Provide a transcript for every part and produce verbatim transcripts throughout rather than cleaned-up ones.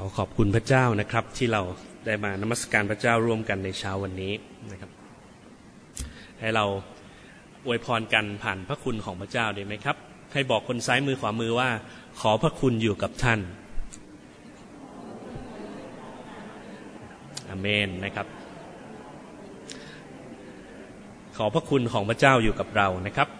อขอบคุณพระเจ้านะครับที่เราได้มานมัสการพระเจ้าร่วมกันในเช้าวันนี้นะครับให้เราอวยพรกันผ่านพระคุณของพระเจ้าได้ไหมครับให้บอกคนซ้ายมือขวามือว่าขอพระคุณอยู่กับท่านอาเมนนะครับขอพระคุณของพระเจ้าอยู่กับเรานะครับ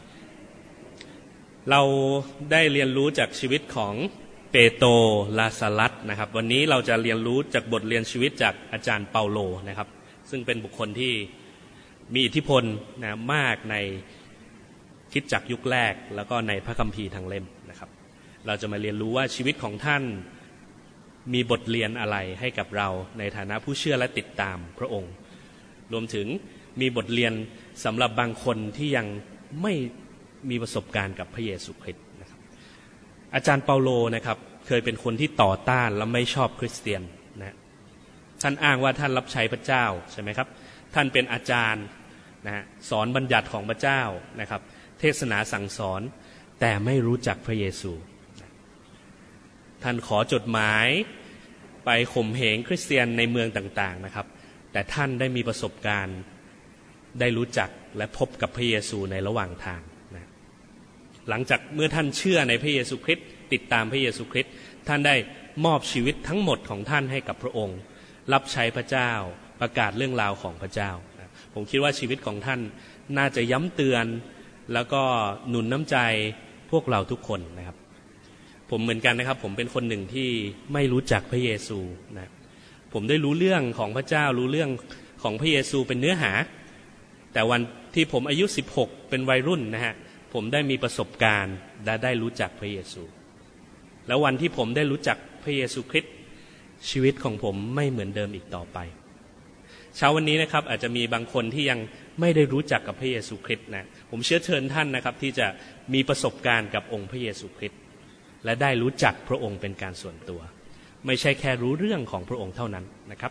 เราได้เรียนรู้จากชีวิตของเปโตรลาซารัสนะครับวันนี้เราจะเรียนรู้จากบทเรียนชีวิตจากอาจารย์เปาโลนะครับซึ่งเป็นบุคคลที่มีอิทธิพลนะมากในคริสตจักรยุคแรกแล้วก็ในพระคัมภีร์ทั้งเล่มนะครับเราจะมาเรียนรู้ว่าชีวิตของท่านมีบทเรียนอะไรให้กับเราในฐานะผู้เชื่อและติดตามพระองค์รวมถึงมีบทเรียนสำหรับบางคนที่ยังไม่มีประสบการณ์กับพระเยซูคริสต์นะครับอาจารย์เปาโลนะครับเคยเป็นคนที่ต่อต้านและไม่ชอบคริสเตียนนะท่านอ้างว่าท่านรับใช้พระเจ้าใช่ไหมครับท่านเป็นอาจารย์นะฮะสอนบัญญัติของพระเจ้านะครับเทศนาสั่งสอนแต่ไม่รู้จักพระเยซูท่านขอจดหมายไปข่มเหงคริสเตียนในเมืองต่างๆนะครับแต่ท่านได้มีประสบการณ์ได้รู้จักและพบกับพระเยซูในระหว่างทางนะหลังจากเมื่อท่านเชื่อในพระเยซูคริสต์ติดตามพระเยซูคริสต์ท่านได้มอบชีวิตทั้งหมดของท่านให้กับพระองค์รับใช้พระเจ้าประกาศเรื่องราวของพระเจ้านะผมคิดว่าชีวิตของท่านน่าจะย้ำเตือนแล้วก็หนุนน้ำใจพวกเราทุกคนนะครับผมเหมือนกันนะครับผมเป็นคนหนึ่งที่ไม่รู้จักพระเยซูนะผมได้รู้เรื่องของพระเจ้ารู้เรื่องของพระเยซูเป็นเนื้อหาแต่วันที่ผมอายุสิบหกเป็นวัยรุ่นนะฮะผมได้มีประสบการณ์และได้รู้จักพระเยซูแล้ววันที่ผมได้รู้จักพระเยซูคริสต์ชีวิตของผมไม่เหมือนเดิมอีกต่อไปเช้าวันนี้นะครับอาจจะมีบางคนที่ยังไม่ได้รู้จักกับพระเยซูคริสต์นะผมเชื้อเชิญท่านนะครับที่จะมีประสบการณ์กับองค์พระเยซูคริสต์และได้รู้จักพระองค์เป็นการส่วนตัวไม่ใช่แค่รู้เรื่องของพระองค์เท่านั้นนะครับ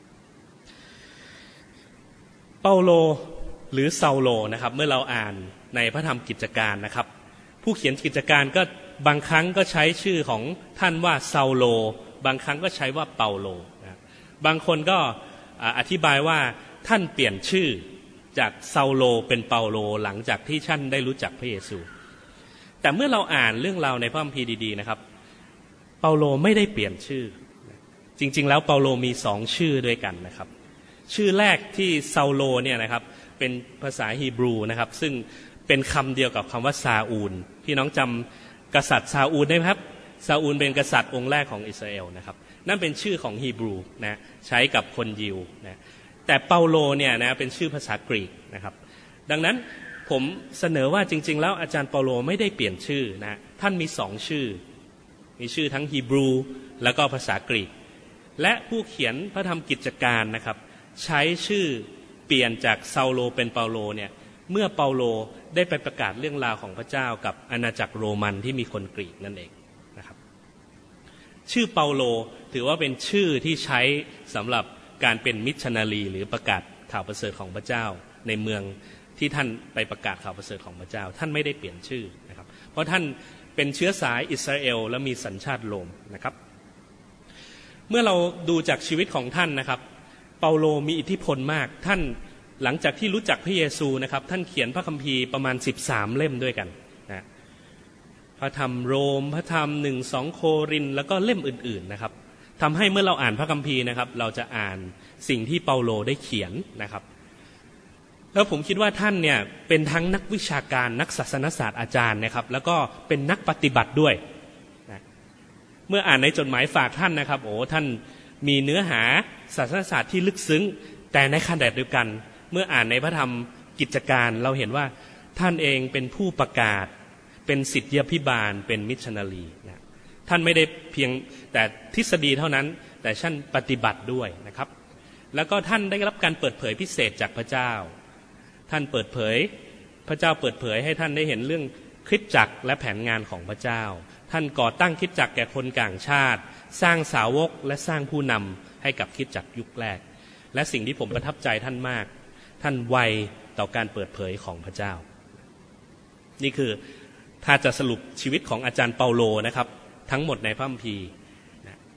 เปาโลหรือซาโลนะครับเมื่อเราอ่านในพระธรรมกิจการนะครับผู้เขียนกิจการก็บางครั้งก็ใช้ชื่อของท่านว่าซาโลบางครั้งก็ใช้ว่าเปาโลนะบางคนก็อธิบายว่าท่านเปลี่ยนชื่อจากซาโลเป็นเปาโลหลังจากที่ท่านได้รู้จักพระเยซูแต่เมื่อเราอ่านเรื่องราวในพระคัมภีร์ดีๆนะครับเปาโลไม่ได้เปลี่ยนชื่อจริงๆแล้วเปาโลมีสองชื่อด้วยกันนะครับชื่อแรกที่ซาโลเนี่ยนะครับเป็นภาษาฮีบรูนะครับซึ่งเป็นคำเดียวกับคำว่าซาอูลพี่น้องจำกษัตริย์ซาอูลได้ไหมครับซาอูลเป็นกษัตริย์องค์แรกของอิสราเอลนะครับนั่นเป็นชื่อของฮีบรูนะใช้กับคนยิวนะแต่เปาโลเนี่ยนะเป็นชื่อภาษากรีกนะครับดังนั้นผมเสนอว่าจริงๆแล้วอาจารย์เปาโลไม่ได้เปลี่ยนชื่อนะท่านมีสองชื่อมีชื่อทั้งฮีบรูแล้วก็ภาษากรีกและผู้เขียนพระธรรมกิจการนะครับใช้ชื่อเปลี่ยนจากซาโลเป็นเปาโลเนี่ยเมื่อเปาโลได้ไปประกาศเรื่องราวของพระเจ้ากับอาณาจักรโรมันที่มีคนกรีกนั่นเองนะครับชื่อเปาโลถือว่าเป็นชื่อที่ใช้สำหรับการเป็นมิชชันนารีหรือประกาศข่าวประเสริฐของพระเจ้าในเมืองที่ท่านไปประกาศข่าวประเสริฐของพระเจ้าท่านไม่ได้เปลี่ยนชื่อนะครับเพราะท่านเป็นเชื้อสายอิสราเอลและมีสัญชาติโรมนะครับเมื่อเราดูจากชีวิตของท่านนะครับเปาโลมีอิทธิพลมากท่านหลังจากที่รู้จักพระเยซูนะครับท่านเขียนพระคัมภีร์ประมาณสิบสามเล่มด้วยกันนะพระธรรมโรมพระธรรมหนึ่งสองโครินธ์แล้วก็เล่มอื่นๆนะครับทำให้เมื่อเราอ่านพระคัมภีร์นะครับเราจะอ่านสิ่งที่เปาโลได้เขียนนะครับแล้วผมคิดว่าท่านเนี่ยเป็นทั้งนักวิชาการนักศาสนศาสตร์อาจารย์นะครับแล้วก็เป็นนักปฏิบัติด้วยนะเมื่ออ่านในจดหมายฝากท่านนะครับโอ้ท่านมีเนื้อหาศาสนศาสตร์ที่ลึกซึ้งแต่ในขณะเดียวกันเมื่ออ่านในพระธรรมกิจการเราเห็นว่าท่านเองเป็นผู้ประกาศเป็นศิษยาภิบาลเป็นมิชชันนารีนะท่านไม่ได้เพียงแต่ทฤษฎีเท่านั้นแต่ท่านปฏิบัติด้วยนะครับแล้วก็ท่านได้รับการเปิดเผยพิเศษจากพระเจ้าท่านเปิดเผยพระเจ้าเปิดเผยให้ท่านได้เห็นเรื่องคริสตจักรและแผนงานของพระเจ้าท่านก่อตั้งคริสตจักรแก่คนต่างชาติสร้างสาวกและสร้างผู้นำให้กับคริสตจักรยุคแรกและสิ่งที่ผมประทับใจท่านมากท่านไวต่อการเปิดเผยของพระเจ้านี่คือถ้าจะสรุปชีวิตของอาจารย์เปาโลนะครับทั้งหมดในพระคัมภีร์ท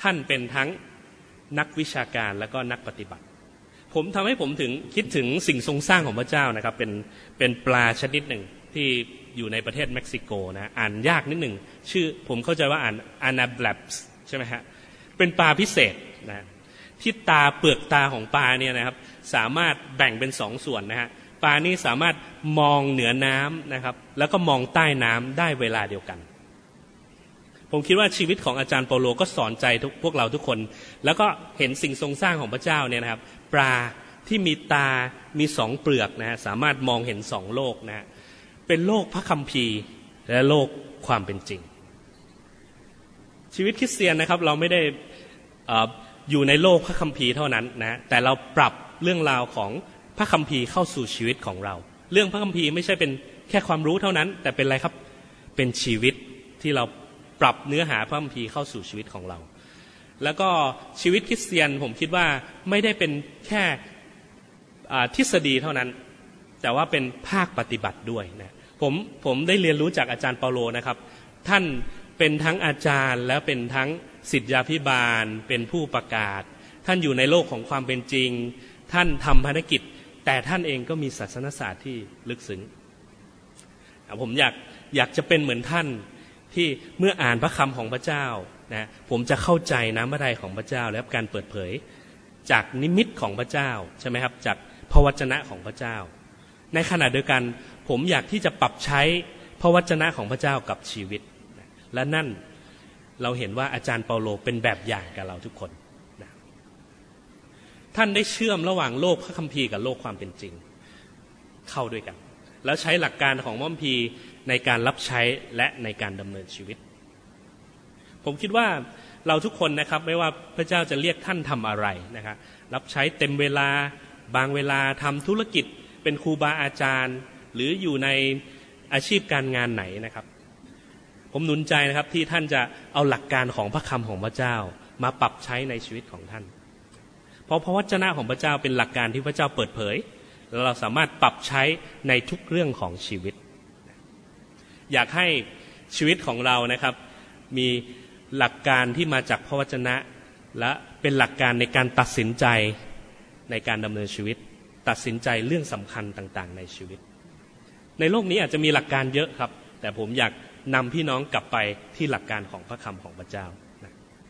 ท่านเป็นทั้งนักวิชาการและก็นักปฏิบัติผมทำให้ผมถึงคิดถึงสิ่งทรงสร้างของพระเจ้านะครับเป็นเป็นปลาชนิดหนึ่งที่อยู่ในประเทศเม็กซิโกนะอ่านยากนิดหนึ่งชื่อผมเข้าใจว่าอ่านอานาแบลปส์ใช่ไหมฮะเป็นปลาพิเศษนะที่ตาเปลือกตาของปลาเนี่ยนะครับสามารถแบ่งเป็นสองส่วนนะฮะปลานี่สามารถมองเหนือน้ำนะครับแล้วก็มองใต้น้ำได้เวลาเดียวกันผมคิดว่าชีวิตของอาจารย์เปาโลก็สอนใจทุกพวกเราทุกคนแล้วก็เห็นสิ่งทรงสร้างของพระเจ้าเนี่ยนะครับปลาที่มีตามีสองเปลือกนะฮะสามารถมองเห็นสองโลกนะฮะเป็นโลกพระคัมภีร์และโลกความเป็นจริงชีวิตคริสเตียนนะครับเราไม่ได้เอ่ออยู่ในโลกพระคัมภีร์เท่านั้นนะแต่เราปรับเรื่องราวของพระคัมภีร์เข้าสู่ชีวิตของเราเรื่องพระคัมภีร์ไม่ใช่เป็นแค่ความรู้เท่านั้นแต่เป็นอะไรครับเป็นชีวิตที่เราปรับเนื้อหาพระคัมภีร์เข้าสู่ชีวิตของเราแล้วก็ชีวิตคริสเตียนผมคิดว่าไม่ได้เป็นแค่ทฤษฎีเท่านั้นแต่ว่าเป็นภาคปฏิบัติด้วยนะผมผมได้เรียนรู้จากอาจารย์เปาโลนะครับท่านเป็นทั้งอาจารย์และเป็นทั้งศิษยาภิบาลเป็นผู้ประกาศท่านอยู่ในโลกของความเป็นจริงท่านทำภารกิจแต่ท่านเองก็มีศาสนศาสตร์ที่ลึกซึ้งผมอยากอยากจะเป็นเหมือนท่านที่เมื่ออ่านพระคำของพระเจ้านะผมจะเข้าใจน้ำพระทัยของพระเจ้าและการเปิดเผยจากนิมิตของพระเจ้าใช่ไหมครับจากพระวจนะของพระเจ้าในขณะเดียวกันผมอยากที่จะปรับใช้พระวจนะของพระเจ้ากับชีวิตและนั่นเราเห็นว่าอาจารย์เปาโลเป็นแบบอย่างกับเราทุกคนนะท่านได้เชื่อมระหว่างโลกพระคัมภีร์กับโลกความเป็นจริงเข้าด้วยกันแล้วใช้หลักการของพระคัมภีร์ในการรับใช้และในการดำเนินชีวิตผมคิดว่าเราทุกคนนะครับไม่ว่าพระเจ้าจะเรียกท่านทำอะไรนะครับรับใช้เต็มเวลาบางเวลาทำธุรกิจเป็นครูบาอาจารย์หรืออยู่ในอาชีพการงานไหนนะครับผมหนุนใจนะครับที่ท่านจะเอาหลักการของพระคำของพระเจ้ามาปรับใช้ในชีวิตของท่านเพราะพระวจนะของพระเจ้าเป็นหลักการที่พระเจ้าเปิดเผยแล้วเราสามารถปรับใช้ในทุกเรื่องของชีวิตอยากให้ชีวิตของเรานะครับมีหลักการที่มาจากพระวจนะและเป็นหลักการในการตัดสินใจในการดำเนินชีวิตตัดสินใจเรื่องสำคัญต่างๆในชีวิตในโลกนี้อาจจะมีหลักการเยอะครับแต่ผมอยากนำพี่น้องกลับไปที่หลักการของพระคำของพระเจ้านะ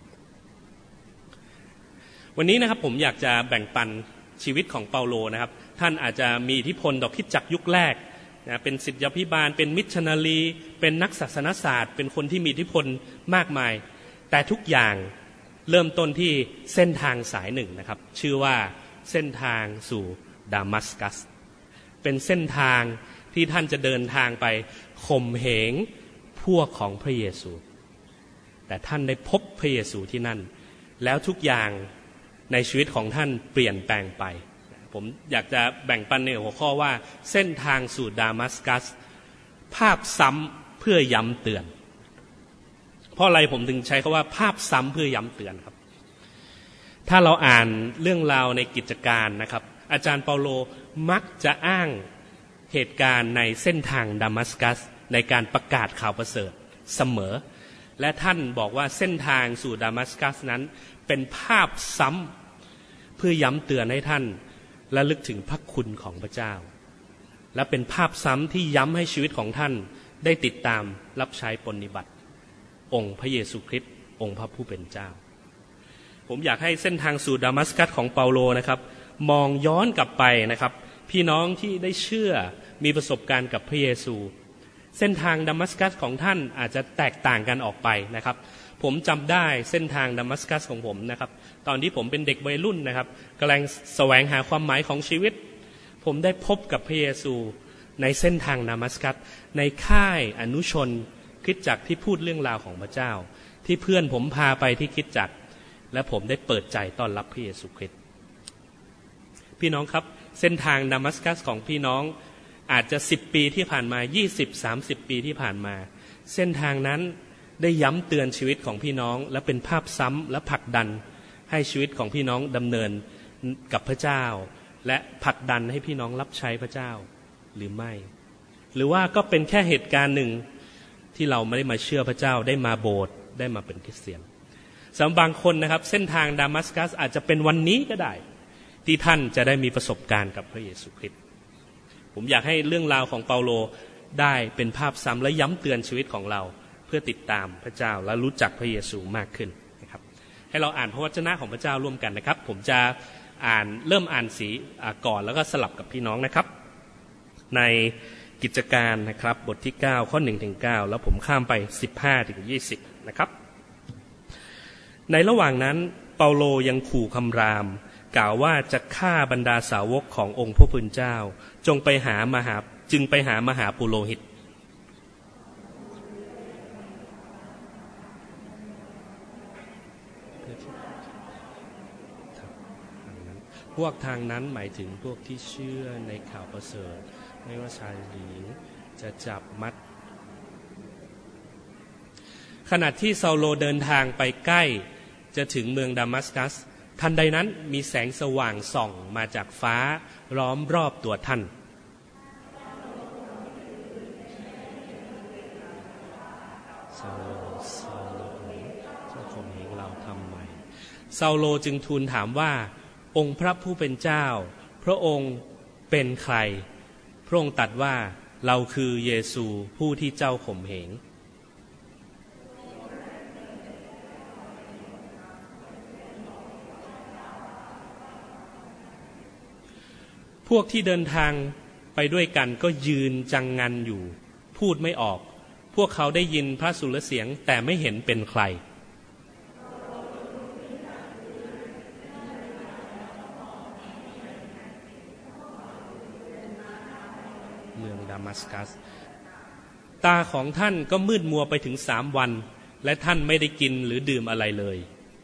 วันนี้นะครับผมอยากจะแบ่งปันชีวิตของเปาโลนะครับท่านอาจจะมีอิทธิพลต่อคริสตจักรยุคแรกนะเป็นศิษยาภิบาลเป็นมิชชันนารีเป็นนักศาสนศาสตร์เป็นคนที่มีอิทธิพลมากมายแต่ทุกอย่างเริ่มต้นที่เส้นทางสายหนึ่งนะครับชื่อว่าเส้นทางสู่ดามัสกัสเป็นเส้นทางที่ท่านจะเดินทางไปข่มเหงพวกของพระเยซูแต่ท่านได้พบพระเยซูที่นั่นแล้วทุกอย่างในชีวิตของท่านเปลี่ยนแปลงไปผมอยากจะแบ่งปันในหัวข้อว่าเส้นทางสู่ดามัสกัสภาพซ้ำเพื่อย้ำเตือนเพราะอะไรผมถึงใช้คำว่าภาพซ้ำเพื่อย้ำเตือนครับถ้าเราอ่านเรื่องราวในกิจการนะครับอาจารย์เปาโลมักจะอ้างเหตุการณ์ในเส้นทางดามัสกัสในการประกาศข่าวประเสริฐเสมอและท่านบอกว่าเส้นทางสู่ดามัสกัสนั้นเป็นภาพซ้ำเพื่อย้ำเตือนให้ท่านและลึกถึงพระคุณของพระเจ้าและเป็นภาพซ้ำที่ย้ำให้ชีวิตของท่านได้ติดตามรับใช้ปฏิบัติองค์พระเยซูคริสต์องค์พระผู้เป็นเจ้าผมอยากให้เส้นทางสู่ดามัสกัสของเปาโลนะครับมองย้อนกลับไปนะครับพี่น้องที่ได้เชื่อมีประสบการณ์กับพระเยซูเส้นทางดามัสกัสของท่านอาจจะแตกต่างกันออกไปนะครับผมจำได้เส้นทางดามัสกัสของผมนะครับตอนที่ผมเป็นเด็กวัยรุ่นนะครับกำลังแสวงหาความหมายของชีวิตผมได้พบกับพระเยซูในเส้นทางดามัสกัสในค่ายอนุชนคริสตจักรที่พูดเรื่องราวของพระเจ้าที่เพื่อนผมพาไปที่คริสตจักรและผมได้เปิดใจต้อนรับพระเยซูคริสต์พี่น้องครับเส้นทางดามัสกัสของพี่น้องอาจจะสิบปีที่ผ่านมายี่สิบ สามสิบปีที่ผ่านมาเส้นทางนั้นได้ย้ำเตือนชีวิตของพี่น้องและเป็นภาพซ้ำและผลักดันให้ชีวิตของพี่น้องดำเนินกับพระเจ้าและผลักดันให้พี่น้องรับใช้พระเจ้าหรือไม่หรือว่าก็เป็นแค่เหตุการณ์หนึ่งที่เราไม่ได้มาเชื่อพระเจ้าได้มาโบสถ์ได้มาเป็นคริสเตียนสำหรับบางคนนะครับเส้นทางดามัสกัสอาจจะเป็นวันนี้ก็ได้ที่ท่านจะได้มีประสบการณ์กับพระเยซูคริสต์ผมอยากให้เรื่องราวของเปาโลได้เป็นภาพซ้ำและย้ำเตือนชีวิตของเราเพื่อติดตามพระเจ้าและรู้จักพระเยซูมากขึ้นนะครับให้เราอ่านพระวจนะของพระเจ้าร่วมกันนะครับผมจะอ่านเริ่มอ่านสีก่อนแล้วก็สลับกับพี่น้องนะครับในกิจการนะครับบทที่เก้าข้อหนึ่งถึงเก้าแล้วผมข้ามไปสิบห้าถึงยี่สิบนะครับในระหว่างนั้นเปาโลยังขู่คำรามกล่าวว่าจะฆ่าบรรดาสาวกขององค์พระผู้เป็นเจ้าจงไปหามหาจึงไปหามหาปุโรหิตพวกทางนั้นหมายถึงพวกที่เชื่อในข่าวประเสริฐไม่ว่าชายหรือหญิงจะจับมัดขณะที่ซาโลเดินทางไปใกล้จะถึงเมืองดามัสกัสทันใดนั้นมีแสงสว่างส่องมาจากฟ้าล้อมรอบตัวท่านซาโลซาโลเจ้าข่มเหงเราทำไมซาโลจึงทูลถามว่าองค์พระผู้เป็นเจ้าพระองค์เป็นใครพระองค์ตรัสว่าเราคือเยซูผู้ที่เจ้าข่มเหงพวกที่เดินทางไปด้วยกันก็ยืนจังงันอยู่พูดไม่ออกพวกเขาได้ยินพระสุรเสียงแต่ไม่เห็นเป็นใครเมืองดามัสกัสตาของท่านก็มืดมัวไปถึงสามวันและท่านไม่ได้กินหรือดื่มอะไรเลย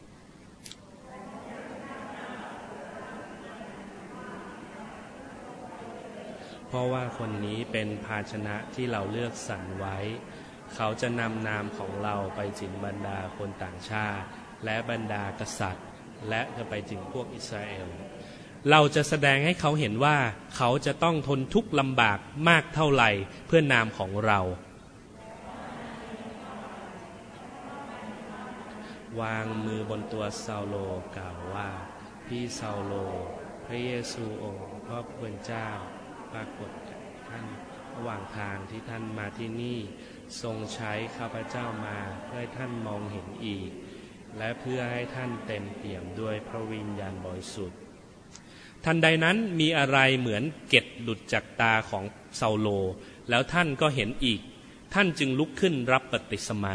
เพราะว่าคนนี้เป็นภาชนะที่เราเลือกสรรไว้เขาจะนำนามของเราไปถึงบรรดาคนต่างชาติและบรรดากษัตริย์และจะไปถึงพวกอิสราเอลเราจะแสดงให้เขาเห็นว่าเขาจะต้องทนทุกข์ลำบากมากเท่าไหร่เพื่อนามของเราวางมือบนตัวซาโลกล่าวว่าพี่ซาโลพระเยซูองค์พระผู้เป็นเจ้าปรากฏแก่ท่านระหว่างทางที่ท่านมาที่นี่ทรงใช้ข้าพเจ้ามาเพื่อให้ท่านมองเห็นอีกและเพื่อให้ท่านเต็มเปี่ยมด้วยพระวิญญาณบริสุทธิ์ทันใดนั้นมีอะไรเหมือนเกล็ดหลุดจากตาของซาโลแล้วท่านก็เห็นอีกท่านจึงลุกขึ้นรับบัพติศมา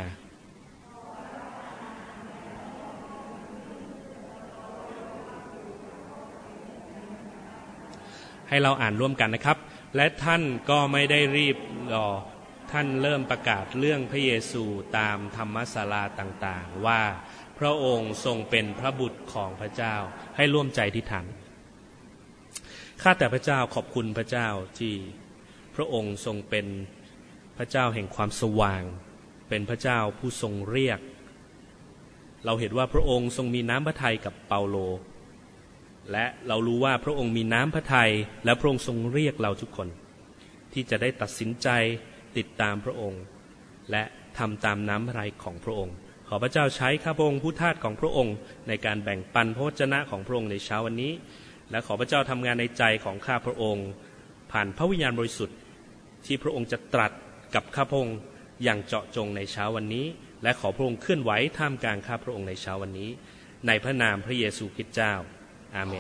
ให้เราอ่านร่วมกันนะครับและท่านก็ไม่ได้รีบรอท่านเริ่มประกาศเรื่องพระเยซูตามธรรมศาลาต่างๆว่าพระองค์ทรงเป็นพระบุตรของพระเจ้าให้ร่วมใจที่ฐานข้าแต่พระเจ้าขอบคุณพระเจ้าที่พระองค์ทรงเป็นพระเจ้าแห่งความสว่างเป็นพระเจ้าผู้ทรงเรียกเราเห็นว่าพระองค์ทรงมีน้ำพระทัยกับเปาโลและเรารู้ว่าพระองค์มีน้ำพระทัยและพระองค์ทรงเรียกเราทุกคนที่จะได้ตัดสินใจติดตามพระองค์และทำตามน้ำพระทัยของพระองค์ขอพระเจ้าใช้ข้าพระองค์ผู้ทาสของพระองค์ในการแบ่งปันพระวจนะของพระองค์ในเช้าวันนี้และขอพระเจ้าทำงานในใจของข้าพระองค์ผ่านพระวิญญาณบริสุทธิ์ที่พระองค์จะตรัสกับข้าพระองค์อย่างเจาะจงในเช้าวันนี้และขอพระองค์เคลื่อนไหวท่ามกลางข้าพระองค์ในเช้าวันนี้ในพระนามพระเยซูคริสต์เจ้าอาเมน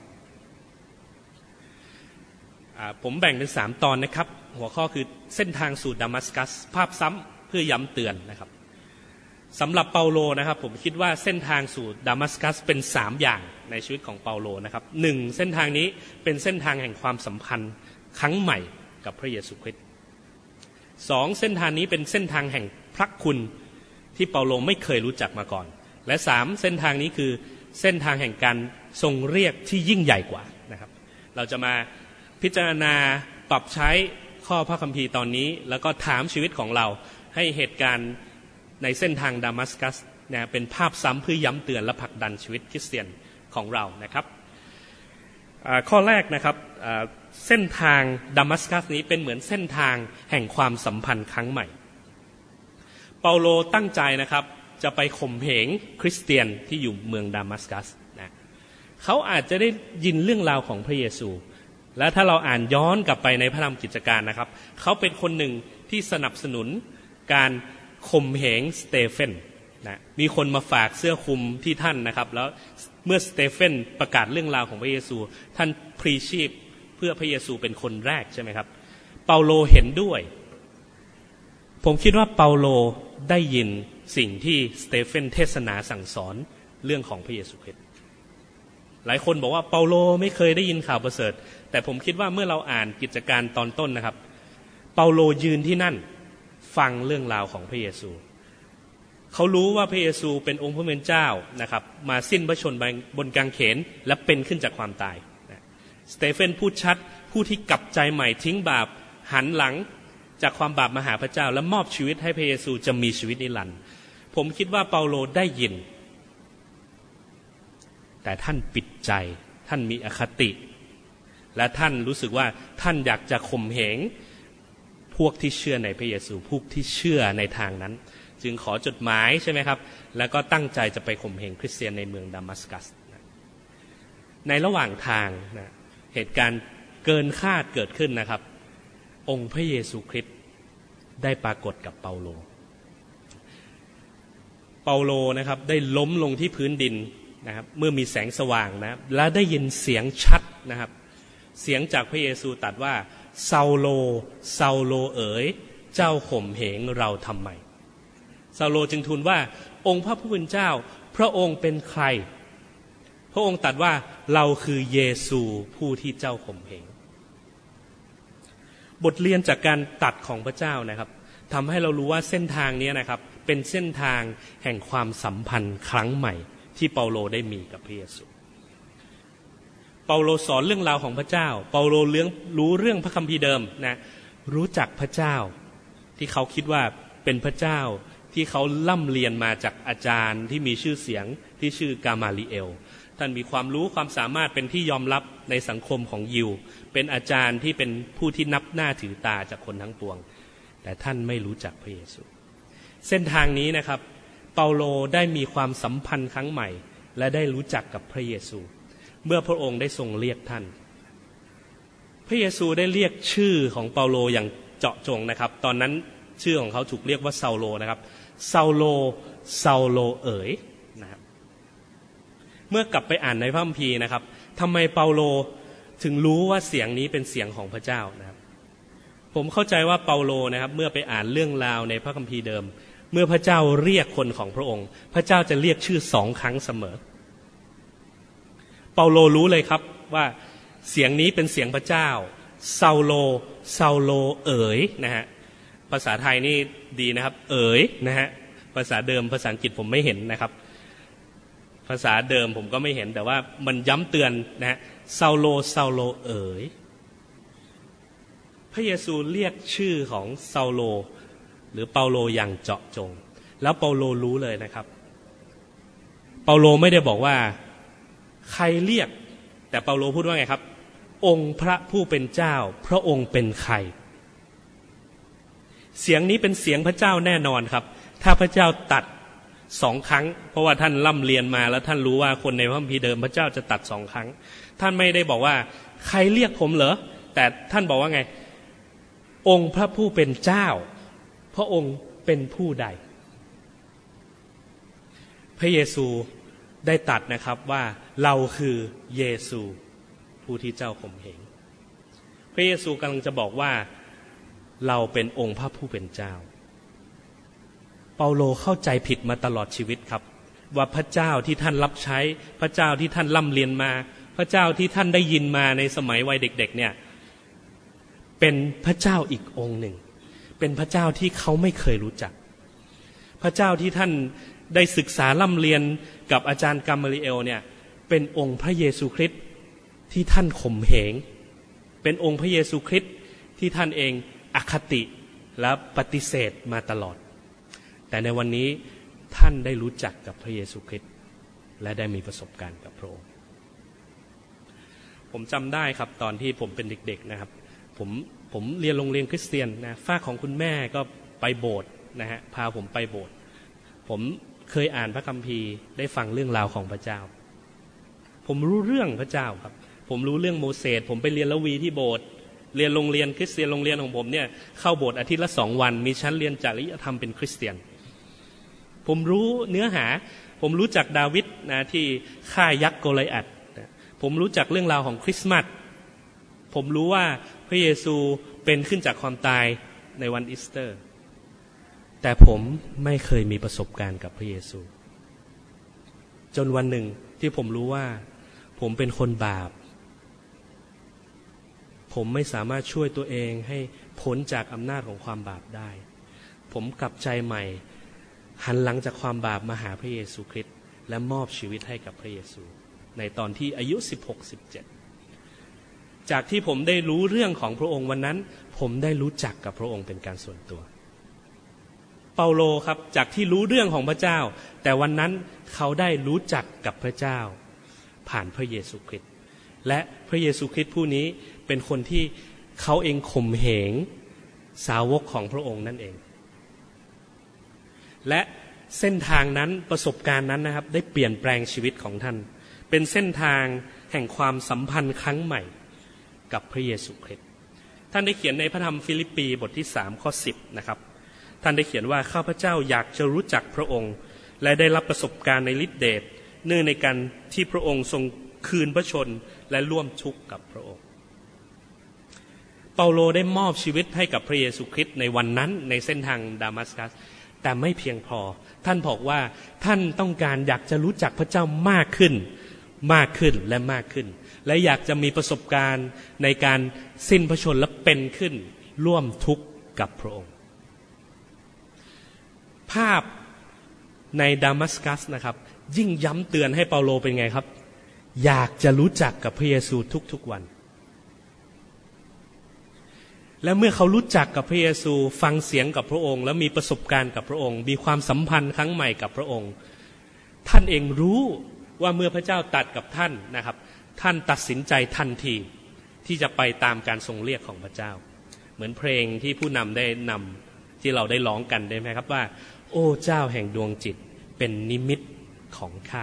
ผมแบ่งเป็นสามตอนนะครับหัวข้อคือเส้นทางสู่ดามัสกัสภาพซ้ำเพื่อย้ำเตือนนะครับสำหรับเปาโลนะครับผมคิดว่าเส้นทางสู่ดามัสกัสเป็นสามอย่างในชีวิตของเปาโลนะครับหนึ่งเส้นทางนี้เป็นเส้นทางแห่งความสัมพันธ์ครั้งใหม่กับพระเยซูคริสต์สองเส้นทางนี้เป็นเส้นทางแห่งพระคุณที่เปาโลไม่เคยรู้จักมาก่อนและสามเส้นทางนี้คือเส้นทางแห่งการทรงเรียกที่ยิ่งใหญ่กว่านะครับเราจะมาพิจารณาปรับใช้ข้อพระคัมภีร์ตอนนี้แล้วก็ถามชีวิตของเราให้เหตุการณ์ในเส้นทางดามัสกัสเนี่ยเป็นภาพซ้ำเพื่อย้ำเตือนและผลักดันชีวิตคริสเตียนของเรานะครับข้อแรกนะครับเส้นทางดามัสกัสนี้เป็นเหมือนเส้นทางแห่งความสัมพันธ์ครั้งใหม่เปาโลตั้งใจนะครับจะไปข่มเหงคริสเตียนที่อยู่เมืองดามัสกัสนะเขาอาจจะได้ยินเรื่องราวของพระเยซูและถ้าเราอ่านย้อนกลับไปในพระธรรมกิจการนะครับเขาเป็นคนหนึ่งที่สนับสนุนการข่มเหงสเตเฟนนะมีคนมาฝากเสื้อคลุมที่ท่านนะครับแล้วเมื่อสเตเฟนประกาศเรื่องราวของพระเยซูท่านพลีชีพเพื่อพระเยซูเป็นคนแรกใช่ไหมครับเปาโลเห็นด้วยผมคิดว่าเปาโลได้ยินสิ่งที่สเตเฟนเทศนาสั่งสอนเรื่องของพระเยซูคริสต์หลายคนบอกว่าเปาโลไม่เคยได้ยินข่าวประเสริฐแต่ผมคิดว่าเมื่อเราอ่านกิจการตอนต้นนะครับเปาโลยืนที่นั่นฟังเรื่องราวของพระเยซูเขารู้ว่าพระเยซูเป็นองค์พระผู้เป็นเจ้านะครับมาสิ้นพระชนม์บนกางเขนและเป็นขึ้นจากความตายนะสเตเฟนพูดชัดผู้ที่กลับใจใหม่ทิ้งบาปหันหลังจากความบาปมาหาพระเจ้าและมอบชีวิตให้พระเยซูจะมีชีวิตนิรันดร์ผมคิดว่าเปาโลได้ยินแต่ท่านปิดใจท่านมีอคติและท่านรู้สึกว่าท่านอยากจะข่มเหงพวกที่เชื่อในพระเยซูพวกที่เชื่อในทางนั้นจึงขอจดหมายใช่ไหมครับแล้วก็ตั้งใจจะไปข่มเหงคริสเตียนในเมืองดามัสกัสในระหว่างทางนะเหตุการณ์เกินคาดเกิดขึ้นนะครับองค์พระเยซูคริสต์ได้ปรากฏกับเปาโลเปาโลนะครับได้ล้มลงที่พื้นดินนะครับเมื่อมีแสงสว่างนะและได้ยินเสียงชัดนะครับเสียงจากพระเยซูตรัสว่าซาโลซาโลเอ๋ยเจ้าข่มเหงเราทำไมซาโลจึงทูลว่าองค์พระผู้เป็นเจ้าพระองค์เป็นใครพระองค์ตรัสว่าเราคือเยซูผู้ที่เจ้าข่มเหงบทเรียนจากการตัดของพระเจ้านะครับทำให้เรารู้ว่าเส้นทางนี้นะครับเป็นเส้นทางแห่งความสัมพันธ์ครั้งใหม่ที่เปาโลได้มีกับพระเยซูเปาโลสอนเรื่องราวของพระเจ้าเปาโลเรื่องรู้เรื่องพระคัมภีร์เดิมนะรู้จักพระเจ้าที่เขาคิดว่าเป็นพระเจ้าที่เขาล่ำเรียนมาจากอาจารย์ที่มีชื่อเสียงที่ชื่อกามาลิเอลท่านมีความรู้ความสามารถเป็นที่ยอมรับในสังคมของยิวเป็นอาจารย์ที่เป็นผู้ที่นับหน้าถือตาจากคนทั้งปวงแต่ท่านไม่รู้จักพระเยซูเส้นทางนี้นะครับเปาโลได้มีความสัมพันธ์ครั้งใหม่และได้รู้จักกับพระเยซูเมื่อพระองค์ได้ทรงเรียกท่านพระเยซูได้เรียกชื่อของเปาโลอย่างเจาะจงนะครับตอนนั้นชื่อของเขาถูกเรียกว่าซาโลนะครับซาโลซาโลเอ๋ยนะครับเมื่อกลับไปอ่านในพระคัมภีร์นะครับทำไมเปาโลถึงรู้ว่าเสียงนี้เป็นเสียงของพระเจ้านะครับผมเข้าใจว่าเปาโลนะครับเมื่อไปอ่านเรื่องราวในพระคัมภีร์เดิมเมื่อพระเจ้าเรียกคนของพระองค์พระเจ้าจะเรียกชื่อสองครั้งเสมอเปาโลรู้เลยครับว่าเสียงนี้เป็นเสียงพระเจ้าซาโลซาโลเอ๋ยนะฮะภาษาไทยนี่ดีนะครับเอ๋ยนะฮะภาษาเดิมภาษาอังกฤษผมไม่เห็นนะครับภาษาเดิมผมก็ไม่เห็นแต่ว่ามันย้ำเตือนนะฮะซาโลซาโลเอ๋ยพระเยซูเรียกชื่อของซาโลหรือเปาโลอย่างเจาะจงแล้วเปาโลรู้เลยนะครับเปาโลไม่ได้บอกว่าใครเรียกแต่เปาโลพูดว่าไงครับองค์พระผู้เป็นเจ้าพระองค์เป็นใครเสียงนี้เป็นเสียงพระเจ้าแน่นอนครับถ้าพระเจ้าตัดสองครั้งเพราะว่าท่านร่ำเรียนมาแล้วท่านรู้ว่าคนในพระคัมภีร์เดิมพระเจ้าจะตัดสองครั้งท่านไม่ได้บอกว่าใครเรียกผมเหรอแต่ท่านบอกว่าไงองค์พระผู้เป็นเจ้าพระองค์เป็นผู้ใดพระเยซูได้ตรัสนะครับว่าเราคือเยซูผู้ที่เจ้าข่มเหงพระเยซูกำลังจะบอกว่าเราเป็นองค์พระผู้เป็นเจ้าเปาโลเข้าใจผิดมาตลอดชีวิตครับว่าพระเจ้าที่ท่านรับใช้พระเจ้าที่ท่านร่ำเรียนมาพระเจ้าที่ท่านได้ยินมาในสมัยวัยเด็กๆเนี่ยเป็นพระเจ้าอีกองค์หนึ่งเป็นพระเจ้าที่เขาไม่เคยรู้จักพระเจ้าที่ท่านได้ศึกษาร่ำเรียนกับอาจารย์กามาลิเอลเนี่ยเป็นองค์พระเยซูคริสต์ที่ท่านข่มเหงเป็นองค์พระเยซูคริสต์ที่ท่านเองอคติและปฏิเสธมาตลอดแต่ในวันนี้ท่านได้รู้จักกับพระเยซูคริสต์และได้มีประสบการณ์กับพระองค์ผมจำได้ครับตอนที่ผมเป็นเด็กๆนะครับผมผมเรียนโรงเรียนคริสเตียนนะฝ้าของคุณแม่ก็ไปโบสถ์นะฮะพาผมไปโบสถ์ผมเคยอ่านพระคัมภีร์ได้ฟังเรื่องราวของพระเจ้าผมรู้เรื่องพระเจ้าครับผมรู้เรื่องโมเสสผมไปเรียนละวีที่โบสถ์เรียนโรงเรียนคริสเตียนโรงเรียนของผมเนี่ยเข้าโบสถ์อาทิตย์ละสองวันมีชั้นเรียนจริยธรรมเป็นคริสเตียนผมรู้เนื้อหาผมรู้จักดาวิดนะที่ฆ่ายักษ์โกลิอัทผมรู้จักเรื่องราวของคริสต์มาสผมรู้ว่าพระเยซูเป็นขึ้นจากความตายในวันอีสเตอร์แต่ผมไม่เคยมีประสบการณ์กับพระเยซูจนวันหนึ่งที่ผมรู้ว่าผมเป็นคนบาปผมไม่สามารถช่วยตัวเองให้พ้นจากอำนาจของความบาปได้ผมกลับใจใหม่หันหลังจากความบาปมาหาพระเยซูคริสต์และมอบชีวิตให้กับพระเยซูในตอนที่อายุสิบหก สิบเจ็ดจากที่ผมได้รู้เรื่องของพระองค์วันนั้นผมได้รู้จักกับพระองค์เป็นการส่วนตัวเปาโลครับจากที่รู้เรื่องของพระเจ้าแต่วันนั้นเขาได้รู้จักกับพระเจ้าผ่านพระเยซูคริสต์และพระเยซูคริสต์ผู้นี้เป็นคนที่เขาเองข่มเหงสาวกของพระองค์นั่นเองและเส้นทางนั้นประสบการณ์นั้นนะครับได้เปลี่ยนแปลงชีวิตของท่านเป็นเส้นทางแห่งความสัมพันธ์ครั้งใหม่กับพระเยซูคริสต์ท่านได้เขียนในพระธรรมฟิลิปปีบทที่สามข้อสิบนะครับท่านได้เขียนว่าข้าพเจ้าอยากจะรู้จักพระองค์และได้รับประสบการณ์ในฤทธิเดชเนื่องในการที่พระองค์ทรงคืนพระชนและร่วมทุกข์กับพระองค์เปาโลได้มอบชีวิตให้กับพระเยซูคริสต์ในวันนั้นในเส้นทางดามัสกัสแต่ไม่เพียงพอท่านบอกว่าท่านต้องการอยากจะรู้จักพระเจ้ามากขึ้นมากขึ้นและมากขึ้นและอยากจะมีประสบการณ์ในการสิ้นพระชนและเป็นขึ้นร่วมทุกข์กับพระองค์ภาพในดามัสกัสนะครับยิ่งย้ำเตือนให้เปาโลเป็นไงครับอยากจะรู้จักกับพระเยซูทุกๆวันและเมื่อเขารู้จักกับพระเยซูฟังเสียงกับพระองค์แล้วมีประสบการณ์กับพระองค์มีความสัมพันธ์ครั้งใหม่กับพระองค์ท่านเองรู้ว่าเมื่อพระเจ้าตรัสกับท่านนะครับท่านตัดสินใจทันทีที่จะไปตามการทรงเรียกของพระเจ้าเหมือนเพลงที่ผู้นำได้นำที่เราได้ร้องกันได้ไหมครับว่าโอ้เจ้าแห่งดวงจิตเป็นนิมิตของข้า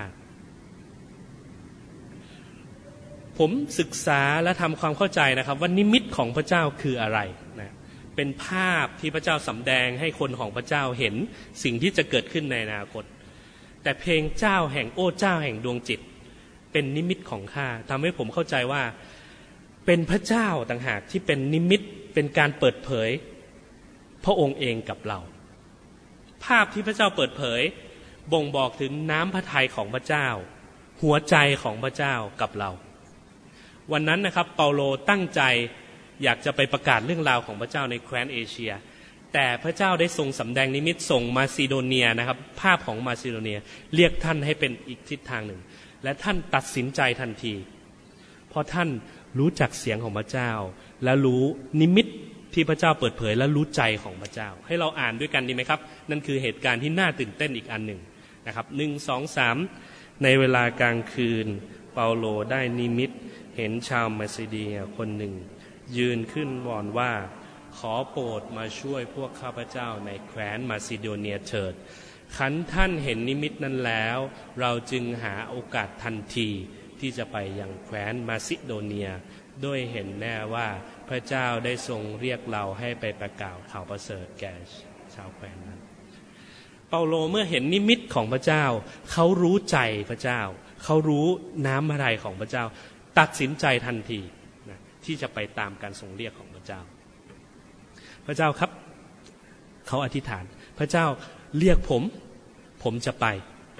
ผมศึกษาและทำความเข้าใจนะครับว่านิมิตของพระเจ้าคืออะไรนะเป็นภาพที่พระเจ้าสำแดงให้คนของพระเจ้าเห็นสิ่งที่จะเกิดขึ้นในอนาคตแต่เพลงเจ้าแห่งโอ้เจ้าแห่งดวงจิตเป็นนิมิตของข้าทำให้ผมเข้าใจว่าเป็นพระเจ้าต่างหากที่เป็นนิมิตเป็นการเปิดเผยพระองค์เองกับเราภาพที่พระเจ้าเปิดเผยบ่งบอกถึงน้ำพระทัยของพระเจ้าหัวใจของพระเจ้ากับเราวันนั้นนะครับเปาโลตั้งใจอยากจะไปประกาศเรื่องราวของพระเจ้าในแคว้นเอเชียแต่พระเจ้าได้ทรงสำแดงนิมิตส่งมาซิโดเนียนะครับภาพของมาซิโดเนียเรียกท่านให้เป็นอีกทิศทางหนึ่งและท่านตัดสินใจทันทีเพราะท่านรู้จักเสียงของพระเจ้าและรู้นิมิตที่พระเจ้าเปิดเผยและรู้ใจของพระเจ้าให้เราอ่านด้วยกันดีไหมครับนั่นคือเหตุการณ์ที่น่าตื่นเต้นอีกอันหนึ่งนะครับหนึ่งสองสามในเวลากลางคืนเปาโลได้นิมิตเห็นชาวมาซิโดเนียคนหนึ่งยืนขึ้นวอนว่าขอโปรดมาช่วยพวกข้าพเจ้าในแคว้นมาซิโดเนียเถิดขันท่านเห็นนิมิตนั้นแล้วเราจึงหาโอกาสทันทีที่จะไปยังแคว้นมาซิโดเนียด้วยเห็นแน่ว่าพระเจ้าได้ทรงเรียกเราให้ไปประกาศข่าวประเสริฐแก่ชาวแคว้นนั้นเปาโลเมื่อเห็นนิมิตของพระเจ้าเขารู้ใจพระเจ้าเขารู้น้ำพระทัยของพระเจ้าตัดสินใจทันทีนะที่จะไปตามการทรงเรียกของพระเจ้าพระเจ้าครับเขาอธิษฐานพระเจ้าเรียกผมผมจะไป